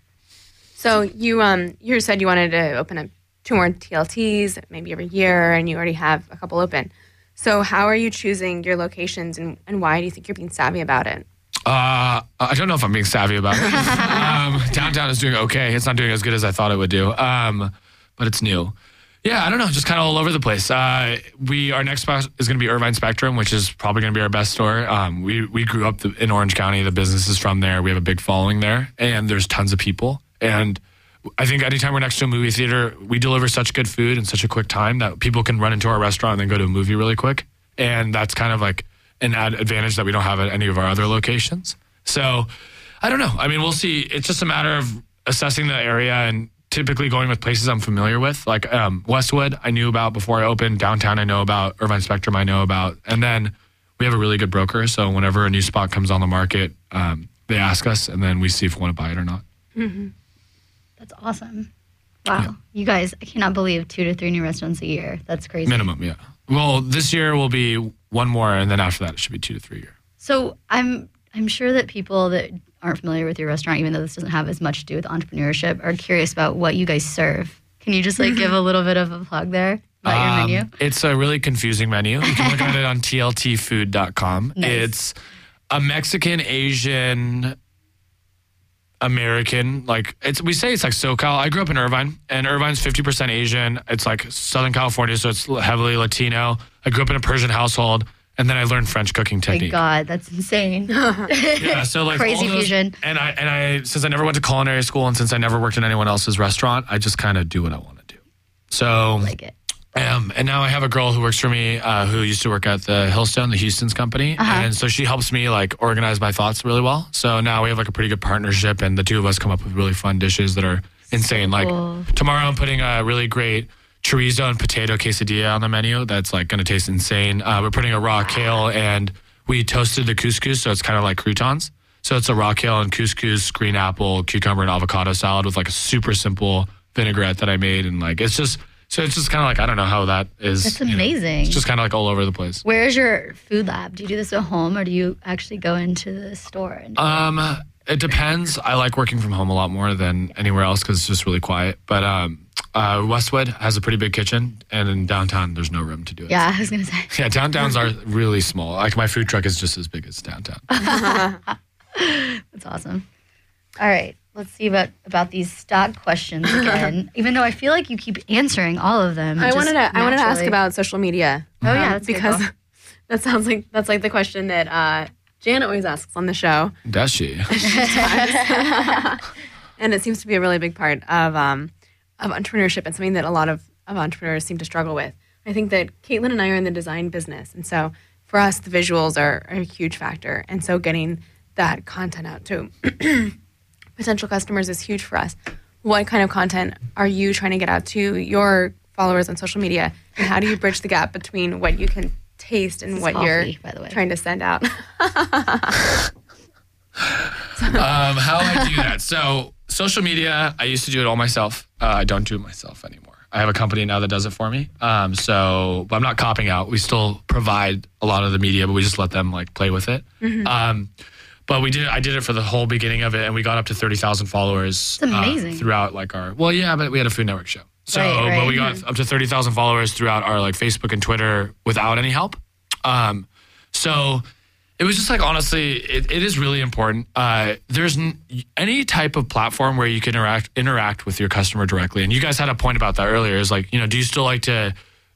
So you um you said you wanted to open up two more T L Ts maybe every year, and you already have a couple open. So how are you choosing your locations, and, and why do you think you're being savvy about it? Uh, I don't know if I'm being savvy about it. um, downtown is doing okay. It's not doing as good as I thought it would do, um, but it's new. Yeah, I don't know, just kind of all over the place. Uh, we our next spot is going to be Irvine Spectrum, which is probably going to be our best store. Um, we we grew up the, in Orange County. The business is from there. We have a big following there, and there's tons of people. And I think anytime we're next to a movie theater, we deliver such good food in such a quick time that people can run into our restaurant and then go to a movie really quick. And that's kind of like an ad advantage that we don't have at any of our other locations. So I don't know. I mean, we'll see. It's just a matter of assessing the area and typically going with places I'm familiar with. Like um, Westwood, I knew about before I opened. Downtown, I know about. Irvine Spectrum, I know about. And then we have a really good broker. So whenever a new spot comes on the market, um, they ask us, and then we see if we want to buy it or not. Mm-hmm. That's awesome. Wow. You guys, I cannot believe two to three new restaurants a year. That's crazy. Minimum, yeah. Well, this year will be one more, and then after that, it should be two to three year. So I'm I'm sure that people that aren't familiar with your restaurant, even though this doesn't have as much to do with entrepreneurship, are curious about what you guys serve. Can you just like give a little bit of a plug there about your Um, menu? It's a really confusing menu. You can look at it on T L T food dot com. Nice. It's a Mexican, Asian, American, like it's we say it's like SoCal. I grew up in Irvine, and Irvine's fifty percent Asian. It's like Southern California, so it's heavily Latino. I grew up in a Persian household, and then I learned French cooking My technique. God, that's insane. Yeah, so like Crazy all those- fusion. And I and I since I never went to culinary school, and since I never worked in anyone else's restaurant, I just kind of do what I want to do. So like it. Um, and now I have a girl who works for me uh, who used to work at the Hillstone, the Houston's company. Uh-huh. And so she helps me like organize my thoughts really well. So now we have like a pretty good partnership, and the two of us come up with really fun dishes that are insane. Like cool. tomorrow I'm putting a really great chorizo and potato quesadilla on the menu that's like going to taste insane. Uh, we're putting a raw kale, and we toasted the couscous, so it's kind of like croutons. So it's a raw kale and couscous, green apple, cucumber, and avocado salad with like a super simple vinaigrette that I made. And like, it's just... So it's just kind of like, I don't know how that is. That's you know, amazing. it's just kind of like all over the place. Where's your food lab? Do you do this at home or do you actually go into the store? And do Um, it depends. I like working from home a lot more than anywhere else because it's just really quiet. But um, uh, Westwood has a pretty big kitchen, and in downtown, there's no room to do it. yeah, I was going to say. Yeah, downtowns are really small. Like my food truck is just as big as downtown. That's awesome. All right. Let's see about, about these stock questions again. Even though I feel like you keep answering all of them. I just wanted to I wanted to ask naturally. about social media. Oh, yeah, Um, that's a good because call. that sounds like that's like the question that uh, Jan always asks on the show. Does she? And it seems to be a really big part of um, of entrepreneurship, and something that a lot of, of entrepreneurs seem to struggle with. I think that Caitlin and I are in the design business, and so for us, the visuals are, are a huge factor. And so getting that content out to potential customers is huge for us. what kind of content are you trying to get out to your followers on social media, and how do you bridge the gap between what you can taste and what coffee, you're by the way. trying to send out? um, how I do that. So social media, I used to do it all myself. Uh, I don't do it myself anymore. I have a company now that does it for me. Um, so, but I'm not copying out. We still provide a lot of the media, but we just let them like play with it. Mm-hmm. Um, but we did. I did it for the whole beginning of it, and we got up to thirty thousand followers. That's amazing. Uh, throughout like our. Well, yeah, but we had a Food Network show. So, right, right. but we got up to thirty thousand followers throughout our like Facebook and Twitter without any help. Um, so it was just like, honestly, it, it is really important. Uh, there's n- any type of platform where you can interact interact with your customer directly. And you guys had a point about that earlier. Is like, you know, do you still like to?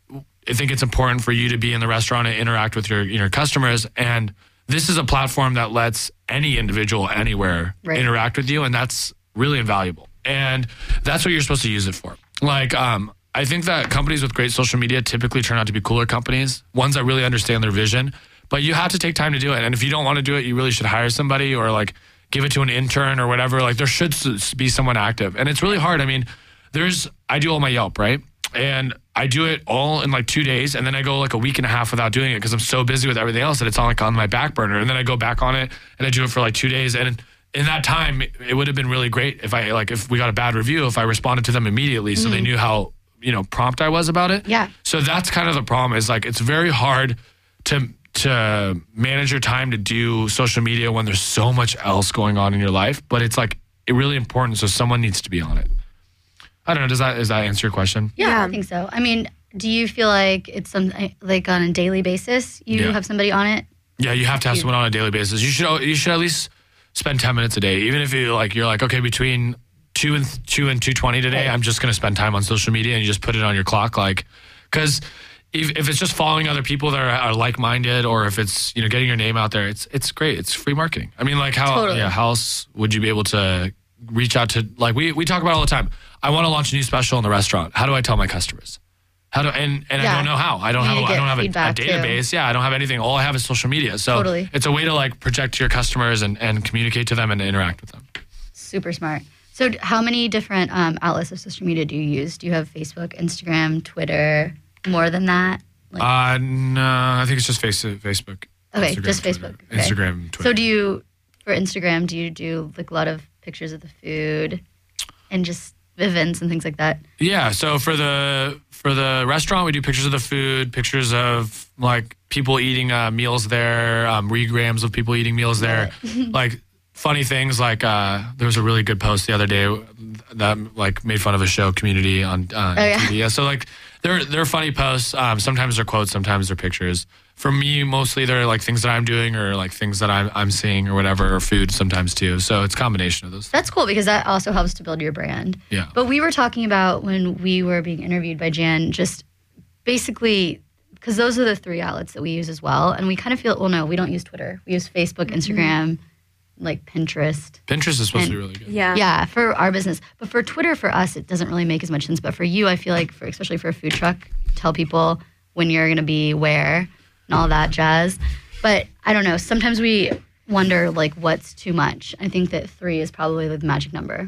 I think it's important for you to be in the restaurant and interact with your your customers. And this is a platform that lets any individual anywhere right. interact with you, and that's really invaluable. And that's what you're supposed to use it for. Like, um, I think that companies with great social media typically turn out to be cooler companies, ones that really understand their vision. But you have to take time to do it. And if you don't want to do it, you really should hire somebody or like give it to an intern or whatever. Like there should be someone active. And it's really hard. I mean, there's, I do all my Yelp, right? And I do it all in like two days. And then I go like a week and a half without doing it because I'm so busy with everything else that it's on like on my back burner. And then I go back on it and I do it for like two days. And in that time, it would have been really great if I like, if we got a bad review, if I responded to them immediately so mm-hmm. they knew how, you know, prompt I was about it. Yeah. So that's kind of the problem is like, it's very hard to, to manage your time to do social media when there's so much else going on in your life, but it's like it really important. So someone needs to be on it. I don't know. Does that, does that answer your question? Yeah, Yeah. I think so. I mean, do you feel like it's something like on a daily basis you Yeah. have somebody on it? Yeah. You have to have You- someone on a daily basis. You should, you should at least spend ten minutes a day. Even if you like, you're like, okay, between two and two and two twenty today, Right. I'm just going to spend time on social media and you just put it on your clock. Like, cause if, if it's just following other people that are, are like-minded, or if it's, you know, getting your name out there, it's, it's great. It's free marketing. I mean, like how, Totally. yeah, how else would you be able to reach out to, like we, we talk about it all the time. I want to launch a new special in the restaurant. How do I tell my customers? How do, and, and Yeah. I don't know how. I don't You have, need a, to I get don't have a, a feedback, too. database. Yeah. I don't have anything. All I have is social media. So Totally. it's a way to like project to your customers and, and communicate to them and interact with them. Super smart. So d- how many different um, outlets of social media do you use? Do you have Facebook, Instagram, Twitter, more than that? Like, Uh, no, I think it's just face, Facebook. okay, Instagram, just Twitter. Facebook. Okay. Instagram, Twitter. So do you, for Instagram, do you do like a lot of pictures of the food and just events and things like that? Yeah, so for the for the restaurant, we do pictures of the food, pictures of like people eating uh, meals there, um, regrams of people eating meals there, like funny things. Like uh, there was a really good post the other day that like made fun of a show, Community, on uh, Oh, yeah. T V. Yeah, so like they're they're funny posts. Um, sometimes they're quotes, sometimes they're pictures. For me, mostly they're like things that I'm doing or like things that I'm I'm seeing or whatever, or food sometimes too. So it's a combination of those. That's cool because that also helps to build your brand. Yeah. But we were talking about when we were being interviewed by Jan, just basically, because those are the three outlets that we use as well. And we kind of feel, well, no, we don't use Twitter. We use Facebook, Instagram, like Pinterest. Pinterest is supposed And- to be really good. Yeah. Yeah, for our business. But for Twitter, for us, it doesn't really make as much sense. But for you, I feel like, for especially for a food truck, tell people when you're going to be where and all that jazz. But I don't know. Sometimes we wonder, like, what's too much. I think that three is probably the magic number.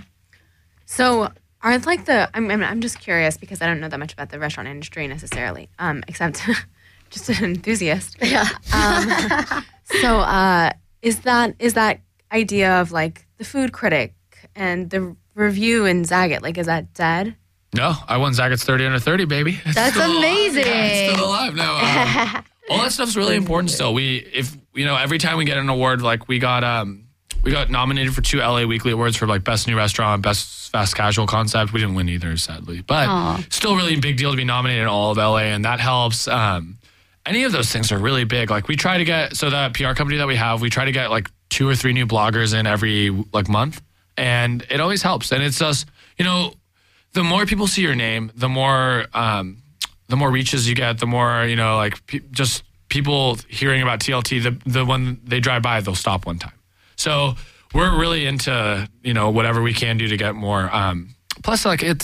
So are like the, I'm, I'm I'm just curious because I don't know that much about the restaurant industry necessarily, um, except just an enthusiast. Yeah. Um, so uh, is that is that idea of like the food critic and the review in Zagat, like is that dead? No, I won Zagat's thirty under thirty, baby. It's That's still alive. amazing. Yeah, it's still alive. No, um, all that stuff's really important still. We, if you know, every time we get an award, like we got, um, we got nominated for two L A Weekly Awards for like best new restaurant, best fast casual concept. We didn't win either, sadly, but Aw. still really big deal to be nominated in all of L A, and that helps. Um, any of those things are really big. Like we try to get, so that P R company that we have, we try to get like two or three new bloggers in every like month, and it always helps. And it's just, you know, the more people see your name, the more um, the more reaches you get, the more, you know, like pe- just people hearing about T L T, the the when they drive by, they'll stop one time. So we're really into, you know, whatever we can do to get more. Um, plus, like it's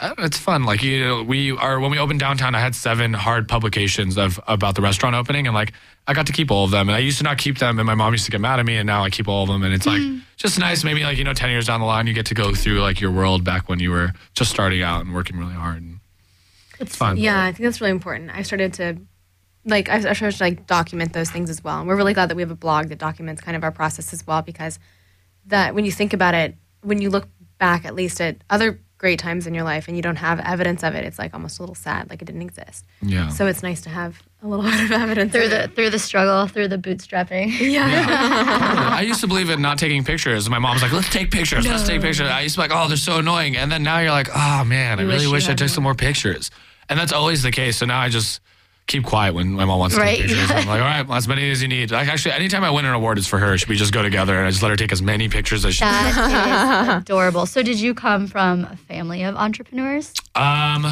uh, it's fun. Like, you know, we are, when we opened downtown, I had seven hard publications of about the restaurant opening, and like, I got to keep all of them. And I used to not keep them, and my mom used to get mad at me, and now I keep all of them. And it's like, just nice. Maybe like, you know, ten years down the line, you get to go through like your world back when you were just starting out and working really hard. And it's fun. Yeah, I think that's really important. I started to, like, I started to like document those things as well. And we're really glad that we have a blog that documents kind of our process as well, because that when you think about it, when you look back at least at other great times in your life and you don't have evidence of it, it's like almost a little sad, like it didn't exist. Yeah. So it's nice to have a little bit of evidence through of the it. through the struggle, through the bootstrapping. Yeah. yeah. I used to believe in not taking pictures. My mom was like, let's take pictures, no. let's take pictures. I used to be like, oh, they're so annoying. And then now you're like, oh man, I you really wish, wish I took more. some more pictures. And that's always the case. So now I just keep quiet when my mom wants to right. take pictures. I'm like, all right, well, as many as you need. Like, actually, anytime I win an award, it's for her. Should we just go together and I just let her take as many pictures as she That is adorable. So did you come from a family of entrepreneurs? Um,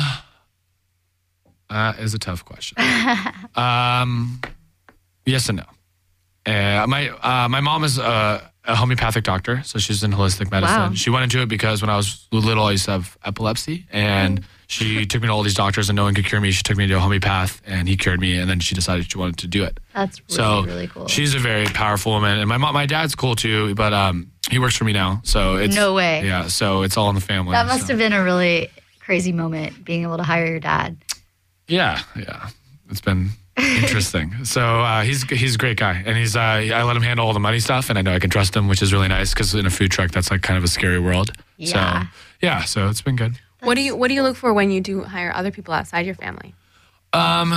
uh, is a tough question. um, yes and no. Uh, my uh, my mom is a, a homeopathic doctor, so she's in holistic medicine. Wow. She went into it because when I was little, I used to have epilepsy, and she took me to all these doctors, and no one could cure me. She took me to a homeopath, and he cured me, and then she decided she wanted to do it. That's really, so really cool. She's a very powerful woman, and my mom, my dad's cool too, but um, he works for me now, so it's no way. Yeah, so it's all in the family. That must so. have been a really crazy moment, being able to hire your dad. Yeah, yeah, it's been interesting. So uh, he's he's a great guy, and he's uh, I let him handle all the money stuff, and I know I can trust him, which is really nice because in a food truck, that's like kind of a scary world. Yeah. So yeah, so it's been good. What do you What do you look for when you do hire other people outside your family? Um,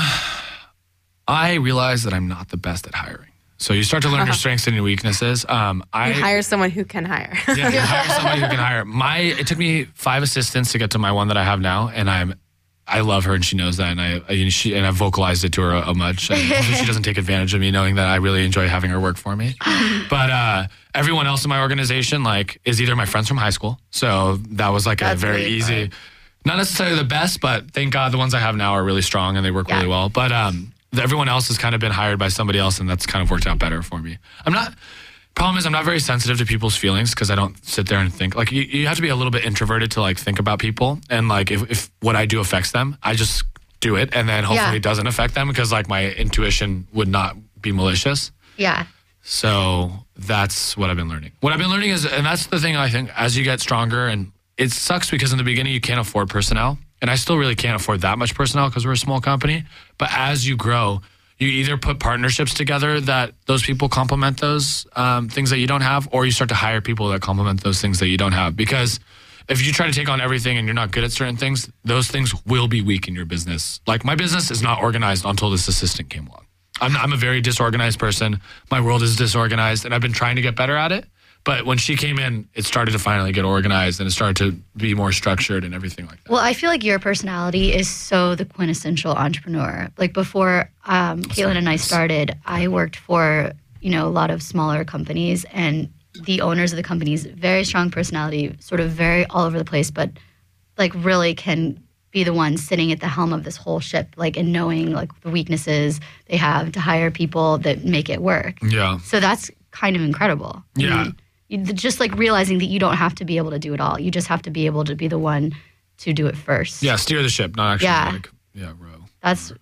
I realize that I'm not the best at hiring. So you start to learn your strengths and your weaknesses. Um, I You hire someone who can hire. yeah, you hire somebody who can hire. My it took me five assistants to get to my one that I have now, and I'm I love her and she knows that, and I and she and I've vocalized it to her a, a much. And hopefully she doesn't take advantage of me, knowing that I really enjoy having her work for me. But uh, everyone else in my organization like is either my friends from high school, so that was like That's a very really easy. fun. Not necessarily the best, but thank God the ones I have now are really strong and they work Yeah. really well. But um, everyone else has kind of been hired by somebody else, and that's kind of worked out better for me. I'm not. Problem is, I'm not very sensitive to people's feelings because I don't sit there and think. Like, you, you have to be a little bit introverted to like think about people, and like if, if what I do affects them, I just do it, and then hopefully Yeah. it doesn't affect them because like my intuition would not be malicious. Yeah. So that's what I've been learning. What I've been learning is, and that's the thing I think, as you get stronger, and it sucks because in the beginning you can't afford personnel, and I still really can't afford that much personnel because we're a small company. But as you grow, you either put partnerships together that those people complement those um, things that you don't have, or you start to hire people that complement those things that you don't have. Because if you try to take on everything and you're not good at certain things, those things will be weak in your business. Like my business is not organized until this assistant came along. I'm, I'm a very disorganized person. My world is disorganized, and I've been trying to get better at it. But when she came in, it started to finally get organized, and it started to be more structured and everything like that. Well, I feel like your personality is so the quintessential entrepreneur. Like before um, Caitlin and I started, I worked for, you know, a lot of smaller companies, and the owners of the companies, very strong personality, sort of very all over the place, but like really can be the ones sitting at the helm of this whole ship, like, and knowing like the weaknesses they have to hire people that make it work. Yeah. So that's kind of incredible. I Yeah. mean, you, just like realizing that you don't have to be able to do it all. You just have to be able to be the one to do it first. Yeah, steer the ship, not actually Yeah. like, yeah, row. That's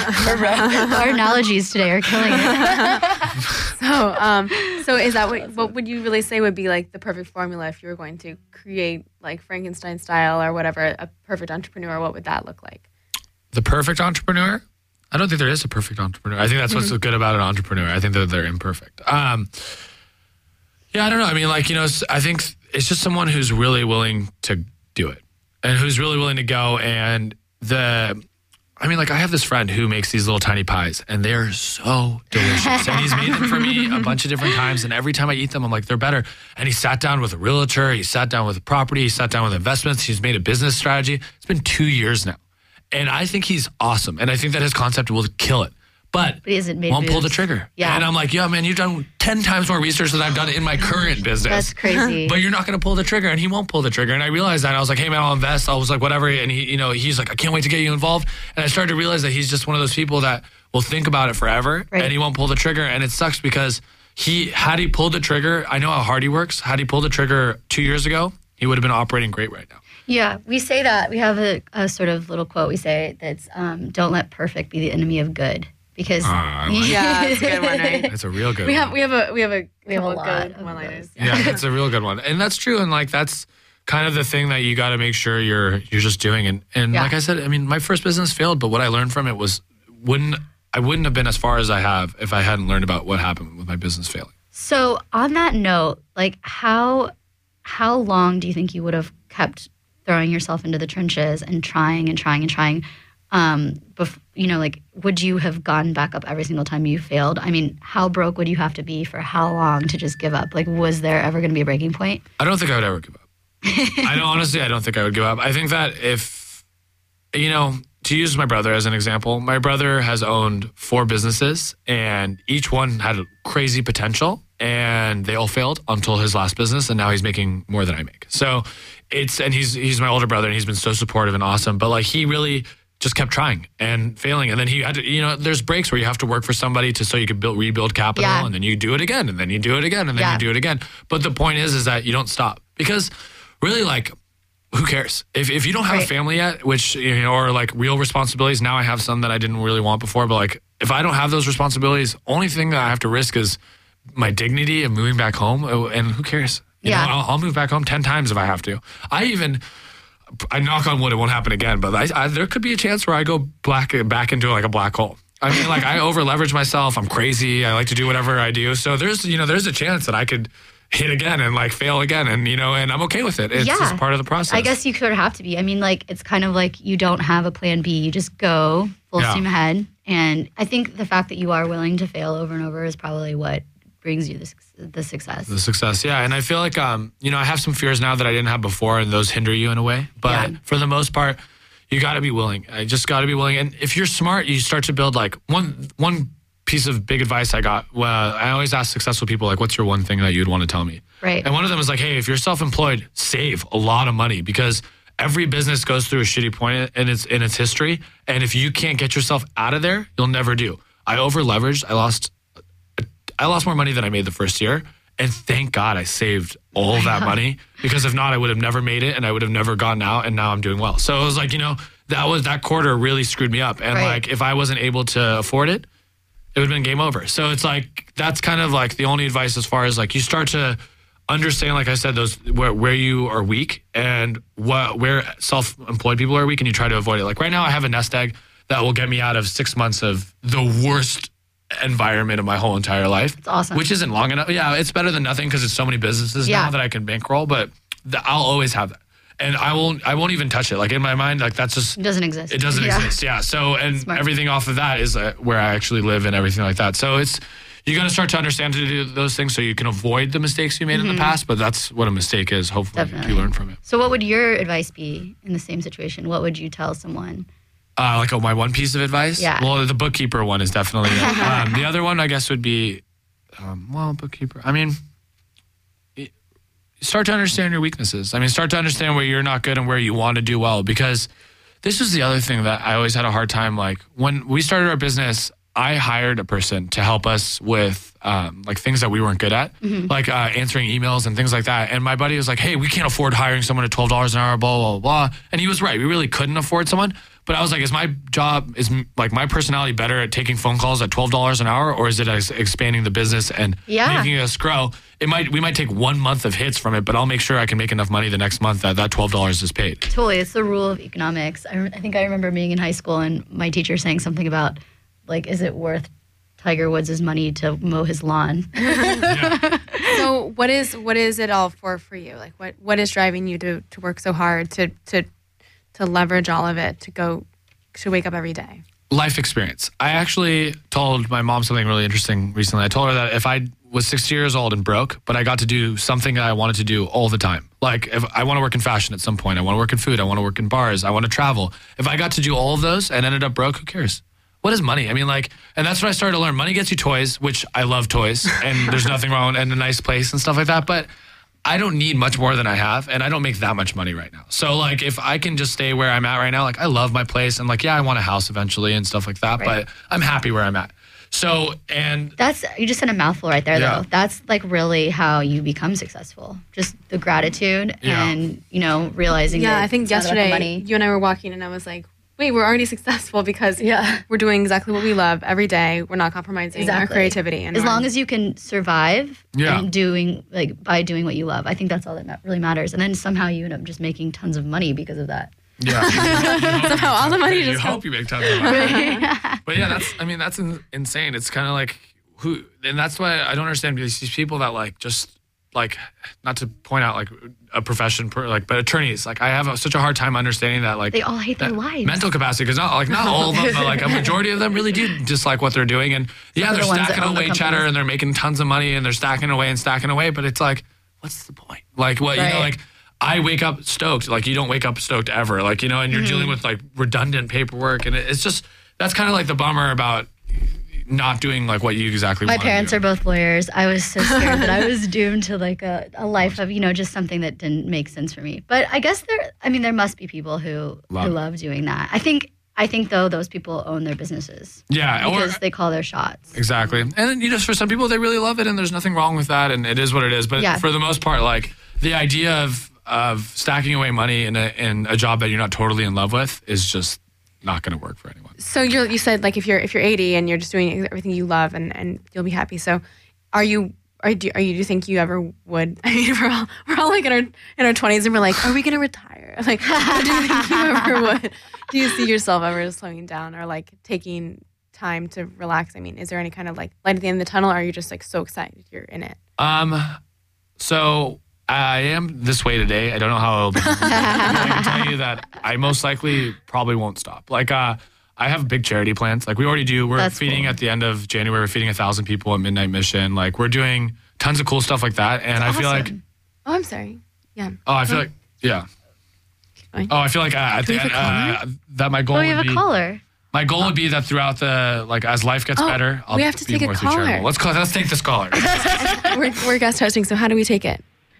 our analogies today are killing it. So, um, so is that what, what would you really say would be like the perfect formula if you were going to create like Frankenstein style or whatever, a perfect entrepreneur? What would that look like? The perfect entrepreneur? I don't think there is a perfect entrepreneur. I think that's what's so good about an entrepreneur. I think that they're imperfect. Um, yeah, I don't know. I mean, like, you know, s- I think it's just someone who's really willing to do it and who's really willing to go. And the, I mean, like, I have this friend who makes these little tiny pies, and they're so delicious. And he's made them for me a bunch of different times. And every time I eat them, I'm like, they're better. And he sat down with a realtor. He sat down with a property. He sat down with investments. He's made a business strategy. It's been two years now. And I think he's awesome. And I think that his concept will kill it. But, But he hasn't made won't pull the moves. trigger. Yeah. And I'm like, yeah, man, you've done ten times more research than I've done in my current business. That's crazy. But you're not going to pull the trigger, and he won't pull the trigger. And I realized that. And I was like, hey, man, I'll invest. I was like, whatever. And he, you know, he's like, I can't wait to get you involved. And I started to realize that he's just one of those people that will think about it forever, Right. and he won't pull the trigger. And it sucks because he, had he pulled the trigger, I know how hard he works. Had he pulled the trigger two years ago, he would have been operating great right now. Yeah, we say that. We have a, a sort of little quote we say that's um, don't let perfect be the enemy of good. Because uh, I like yeah, that's a good one, right? That's a real good we one. have we have a we have a We have a couple lot good of one-liners. those. Yeah, that's a real good one. And that's true. And like, that's kind of the thing that you got to make sure you're, you're just doing. And, and Yeah. like I said, I mean, my first business failed, but what I learned from it was wouldn't, I wouldn't have been as far as I have if I hadn't learned about what happened with my business failing. So on that note, like how how long do you think you would have kept throwing yourself into the trenches and trying and trying and trying? Um, bef- you know, like would you have gone back up every single time you failed? I mean, how broke would you have to be for how long to just give up? Like, was there ever going to be a breaking point? I don't think I would ever give up. I don't, honestly, I don't think I would give up. I think that if, you know, to use my brother as an example, my brother has owned four businesses and each one had crazy potential and they all failed until his last business. And now he's making more than I make. So it's, and he's, he's my older brother and he's been so supportive and awesome, but like he really just kept trying and failing. And then he had to, you know, there's breaks where you have to work for somebody to, so you can build, rebuild capital Yeah. and then you do it again and then you do it again and then Yeah. you do it again. But the point is, is that you don't stop because really like, who cares? If if you don't have Right. a family yet, which, you know, or like real responsibilities, now I have some that I didn't really want before, but like if I don't have those responsibilities, only thing that I have to risk is my dignity of moving back home. And who cares? You Yeah. know, I'll, I'll move back home ten times if I have to. I even, I knock on wood, it won't happen again, but I, I, there could be a chance where I go black back into like a black hole. I mean, like I over leverage myself. I'm crazy. I like to do whatever I do. So there's, you know, there's a chance that I could hit again and like fail again. And, you know, and I'm okay with it. It's Yeah. just part of the process. I guess you sort of have to be. I mean, like, it's kind of like you don't have a plan B. You just go full Yeah. steam ahead. And I think the fact that you are willing to fail over and over is probably what brings you the, suc- the success. The success, yeah. And I feel like, um, you know, I have some fears now that I didn't have before, and those hinder you in a way. But Yeah. for the most part, you got to be willing. I just got to be willing. And if you're smart, you start to build like one one piece of big advice I got. Well, I always ask successful people, like, what's your one thing that you'd want to tell me? Right. And one of them is like, hey, if you're self-employed, save a lot of money because every business goes through a shitty point in its in its history. And if you can't get yourself out of there, you'll never do. I over leveraged. I lost I lost more money than I made the first year. And thank God I saved all of that money because if not, I would have never made it and I would have never gotten out and now I'm doing well. So it was like, you know, that was that quarter really screwed me up. And Right. like if I wasn't able to afford it, it would have been game over. So it's like, that's kind of like the only advice as far as like you start to understand, like I said, those where, where you are weak and what where self-employed people are weak and you try to avoid it. Like right now I have a nest egg that will get me out of six months of the worst environment of my whole entire life. It's awesome. Which isn't long enough. Yeah, it's better than nothing because it's so many businesses Yeah. now that I can bankroll, but the, I'll always have that. And I won't I won't even touch it. Like in my mind, like that's just It doesn't exist. it doesn't Yeah. exist. Yeah. So, and Smart. everything off of that is uh, where I actually live and everything like that. So it's, you got to start to understand to do those things so you can avoid the mistakes you made in the past. But that's what a mistake is. Hopefully Definitely. you learn from it. So what would your advice be in the same situation? What would you tell someone? Uh, like oh, my one piece of advice? Yeah. Well, the bookkeeper one is definitely it. um, the other one, I guess, would be, um, well, bookkeeper. I mean, it- start to understand your weaknesses. I mean, start to understand where you're not good and where you want to do well. Because this was the other thing that I always had a hard time. Like when we started our business, I hired a person to help us with um, like things that we weren't good at, like uh, answering emails and things like that. And my buddy was like, hey, we can't afford hiring someone at twelve dollars an hour, blah, blah, blah. And he was right. We really couldn't afford someone. But I was like, is my job, is m- like my personality better at taking phone calls at twelve dollars an hour, or is it ex- expanding the business and Yeah. making us grow? It might, we might take one month of hits from it, but I'll make sure I can make enough money the next month that that twelve dollars is paid. Totally. It's the rule of economics. I, re- I think I remember being in high school and my teacher saying something about, like, is it worth Tiger Woods' money to mow his lawn? So what is what is it all for for you? Like what what is driving you to to work so hard to to to leverage all of it to go to wake up every day? Life experience. I actually told my mom something really interesting recently. I told her that if I was sixty years old and broke, but I got to do something that I wanted to do all the time. Like if I want to work in fashion at some point, I want to work in food, I want to work in bars, I want to travel. If I got to do all of those and ended up broke, who cares? What is money? I mean, like, and that's what I started to learn. Money gets you toys, which I love toys, and there's nothing wrong, and a nice place and stuff like that. But I don't need much more than I have, and I don't make that much money right now. So, like, if I can just stay where I'm at right now, like, I love my place, and like, yeah, I want a house eventually and stuff like that, Right. but I'm happy where I'm at. So, and That's, you just said a mouthful right there, Yeah. though. That's like really how you become successful. Just the gratitude Yeah. and, you know, realizing Yeah, that I think it's not about the yesterday money. you and I were walking, and I was like, "Wait, we're already successful because Yeah. we're doing exactly what we love every day. We're not compromising our Exactly. creativity." And As we're- long as you can survive Yeah. and doing, like, by doing what you love. I think that's all that ma- really matters. And then somehow you end up just making tons of money because of that. yeah, Somehow all the money you just hope you make tons of money. But yeah, that's, I mean, that's in, insane. It's kind of like who, and that's why I don't understand these, these people that like just like, not to point out like a profession, per, like, but attorneys, like I have a, such a hard time understanding that like They all hate their that lives. mental capacity, because not like not all of them, but like a majority of them really do dislike what they're doing, and yeah, for they're the ones that stacking own the away cheddar companies. and they're making tons of money and they're stacking away and stacking away, but it's like, what's the point? Like what you know, Right. like. I wake up stoked. Like you don't wake up stoked ever. Like, you know, and you're Mm-hmm. dealing with like redundant paperwork, and it, it's just that's kind of like the bummer about not doing like what you exactly My want. parents to are do. both lawyers. I was so scared that I was doomed to like a, a life of, you know, just something that didn't make sense for me. But I guess there, I mean, there must be people who, Love who it. love doing that. I think, I think though, those people own their businesses Yeah, or because they call their shots. exactly. And then, you know, for some people they really love it and there's nothing wrong with that and it is what it is. But Yeah. for the most part, like the idea of of stacking away money in a in a job that you're not totally in love with is just not going to work for anyone. So you you said like if you're if you're eighty and you're just doing everything you love and, and you'll be happy. So are you are you are you do you think you ever would? I mean, we're all we're all like in our in our twenties and we're like, are we gonna retire? Like, do you think you ever would? Do you see yourself ever slowing down or like taking time to relax? I mean, is there any kind of like light at the end of the tunnel, or are you just like so excited you're in it? Um, so I am this way today. I don't know how it'll be. I can tell you that I most likely probably won't stop. Like, uh, I have big charity plans. Like we already do. We're That's feeding cool. at the end of January. We're feeding a thousand people at Midnight Mission. Like we're doing tons of cool stuff like that. And I feel like, Awesome. Oh, I'm sorry. Yeah. oh, I feel like, yeah. going. Oh, I feel like uh, at Do the we end, have a uh, that my goal Oh, we would have a be. caller. My goal would be that throughout the like as life gets Oh, better, I'll we have to be take a more caller. charitable. Let's call. Let's take this caller. we're, we're guest hosting, so how do we take it?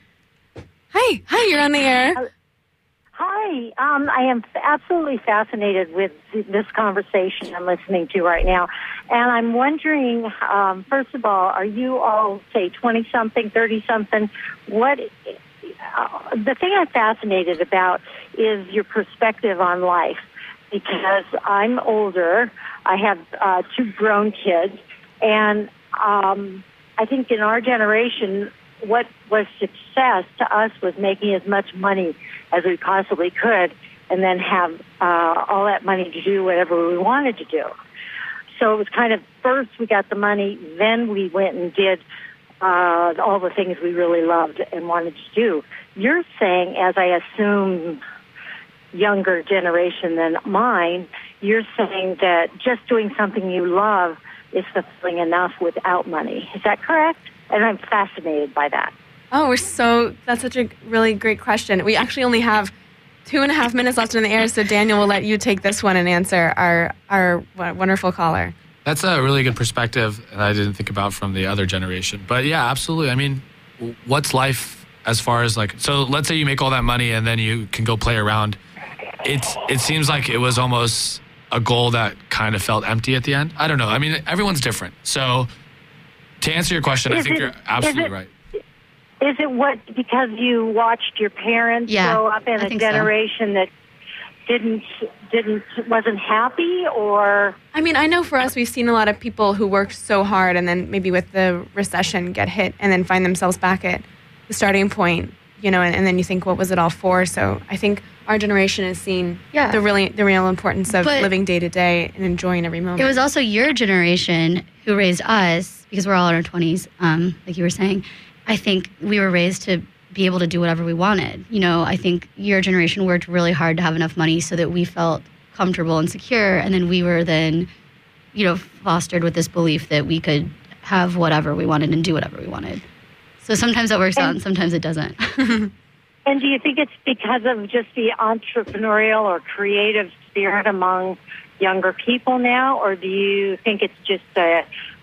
Hi, hi, you're on the air. Hi, um, I am absolutely fascinated with this conversation I'm listening to right now. And I'm wondering, um, first of all, are you all, say, twenty-something, thirty-something? What, uh, the thing I'm fascinated about is your perspective on life. Because I'm older, I have uh, two grown kids, and um, I think in our generation, what was success to us was making as much money as we possibly could and then have uh, all that money to do whatever we wanted to do. So it was kind of first we got the money, then we went and did uh, all the things we really loved and wanted to do. You're saying, as I assume younger generation than mine, you're saying that just doing something you love is fulfilling enough without money. Is that correct? And I'm fascinated by that. Oh, we're so, that's such a really great question. We actually only have two and a half minutes left in the air, so Daniel will let you take this one and answer our, our wonderful caller. That's a really good perspective that I didn't think about from the other generation. But yeah, absolutely. I mean, w- what's life as far as like, so let's say you make all that money and then you can go play around. It's, it seems like it was almost a goal that kind of felt empty at the end. I don't know. I mean, everyone's different. So to answer your question, I Is think it- you're absolutely is it- right. Is it what, because you watched your parents Yeah, grow up in I a think so. generation that didn't, didn't, wasn't happy, or? I mean, I know for us, we've seen a lot of people who worked so hard and then maybe with the recession get hit and then find themselves back at the starting point, you know, and, and then you think, what was it all for? So I think our generation has seen Yeah. the really the real importance of But- living day to day and enjoying every moment. It was also your generation who raised us, because we're all in our twenties, um, like you were saying. I think we were raised to be able to do whatever we wanted. You know, I think your generation worked really hard to have enough money so that we felt comfortable and secure. And then we were then, you know, fostered with this belief that we could have whatever we wanted and do whatever we wanted. So sometimes that works out and sometimes it doesn't. And do you think it's because of just the entrepreneurial or creative spirit among younger people now, or do you think it's just a,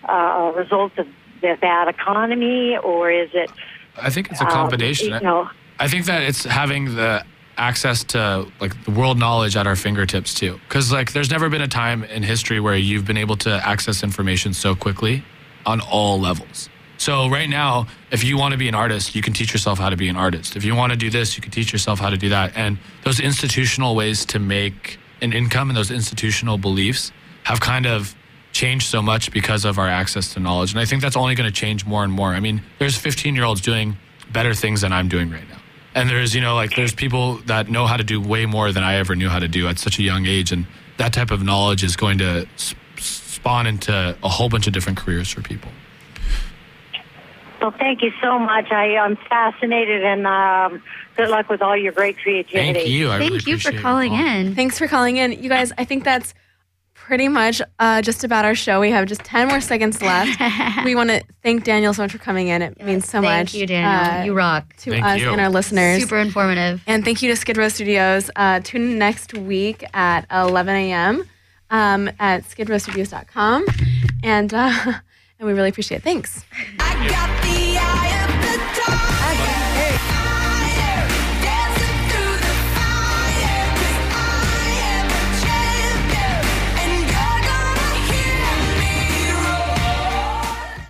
a result of the bad economy, or is it? I think it's a um, combination. you know, I think that it's having the access to like the world knowledge at our fingertips too. Because like there's never been a time in history where you've been able to access information so quickly on all levels. So right now, if you want to be an artist, you can teach yourself how to be an artist. If you want to do this, you can teach yourself how to do that. And those institutional ways to make an income and those institutional beliefs have kind of changed so much because of our access to knowledge. And I think that's only going to change more and more. I mean, there's fifteen-year-olds doing better things than I'm doing right now. And there's, you know, like there's people that know how to do way more than I ever knew how to do at such a young age. And that type of knowledge is going to sp- spawn into a whole bunch of different careers for people. Well, thank you so much. I am fascinated, and um, good luck with all your great creativity. Thank you. I Thank really you for appreciate calling it. in. Thanks for calling in. You guys, I think that's pretty much uh, just about our show. We have just ten more seconds left. We want to thank Daniel so much for coming in. It means so Thank much. you, Daniel. uh, you rock. to Thank us you. and our listeners. Super informative. And thank you to Skid Row Studios. Uh, tune in next week at eleven a.m. Um, at skid row studios dot com. And, uh, and we really appreciate it. Thanks. I got the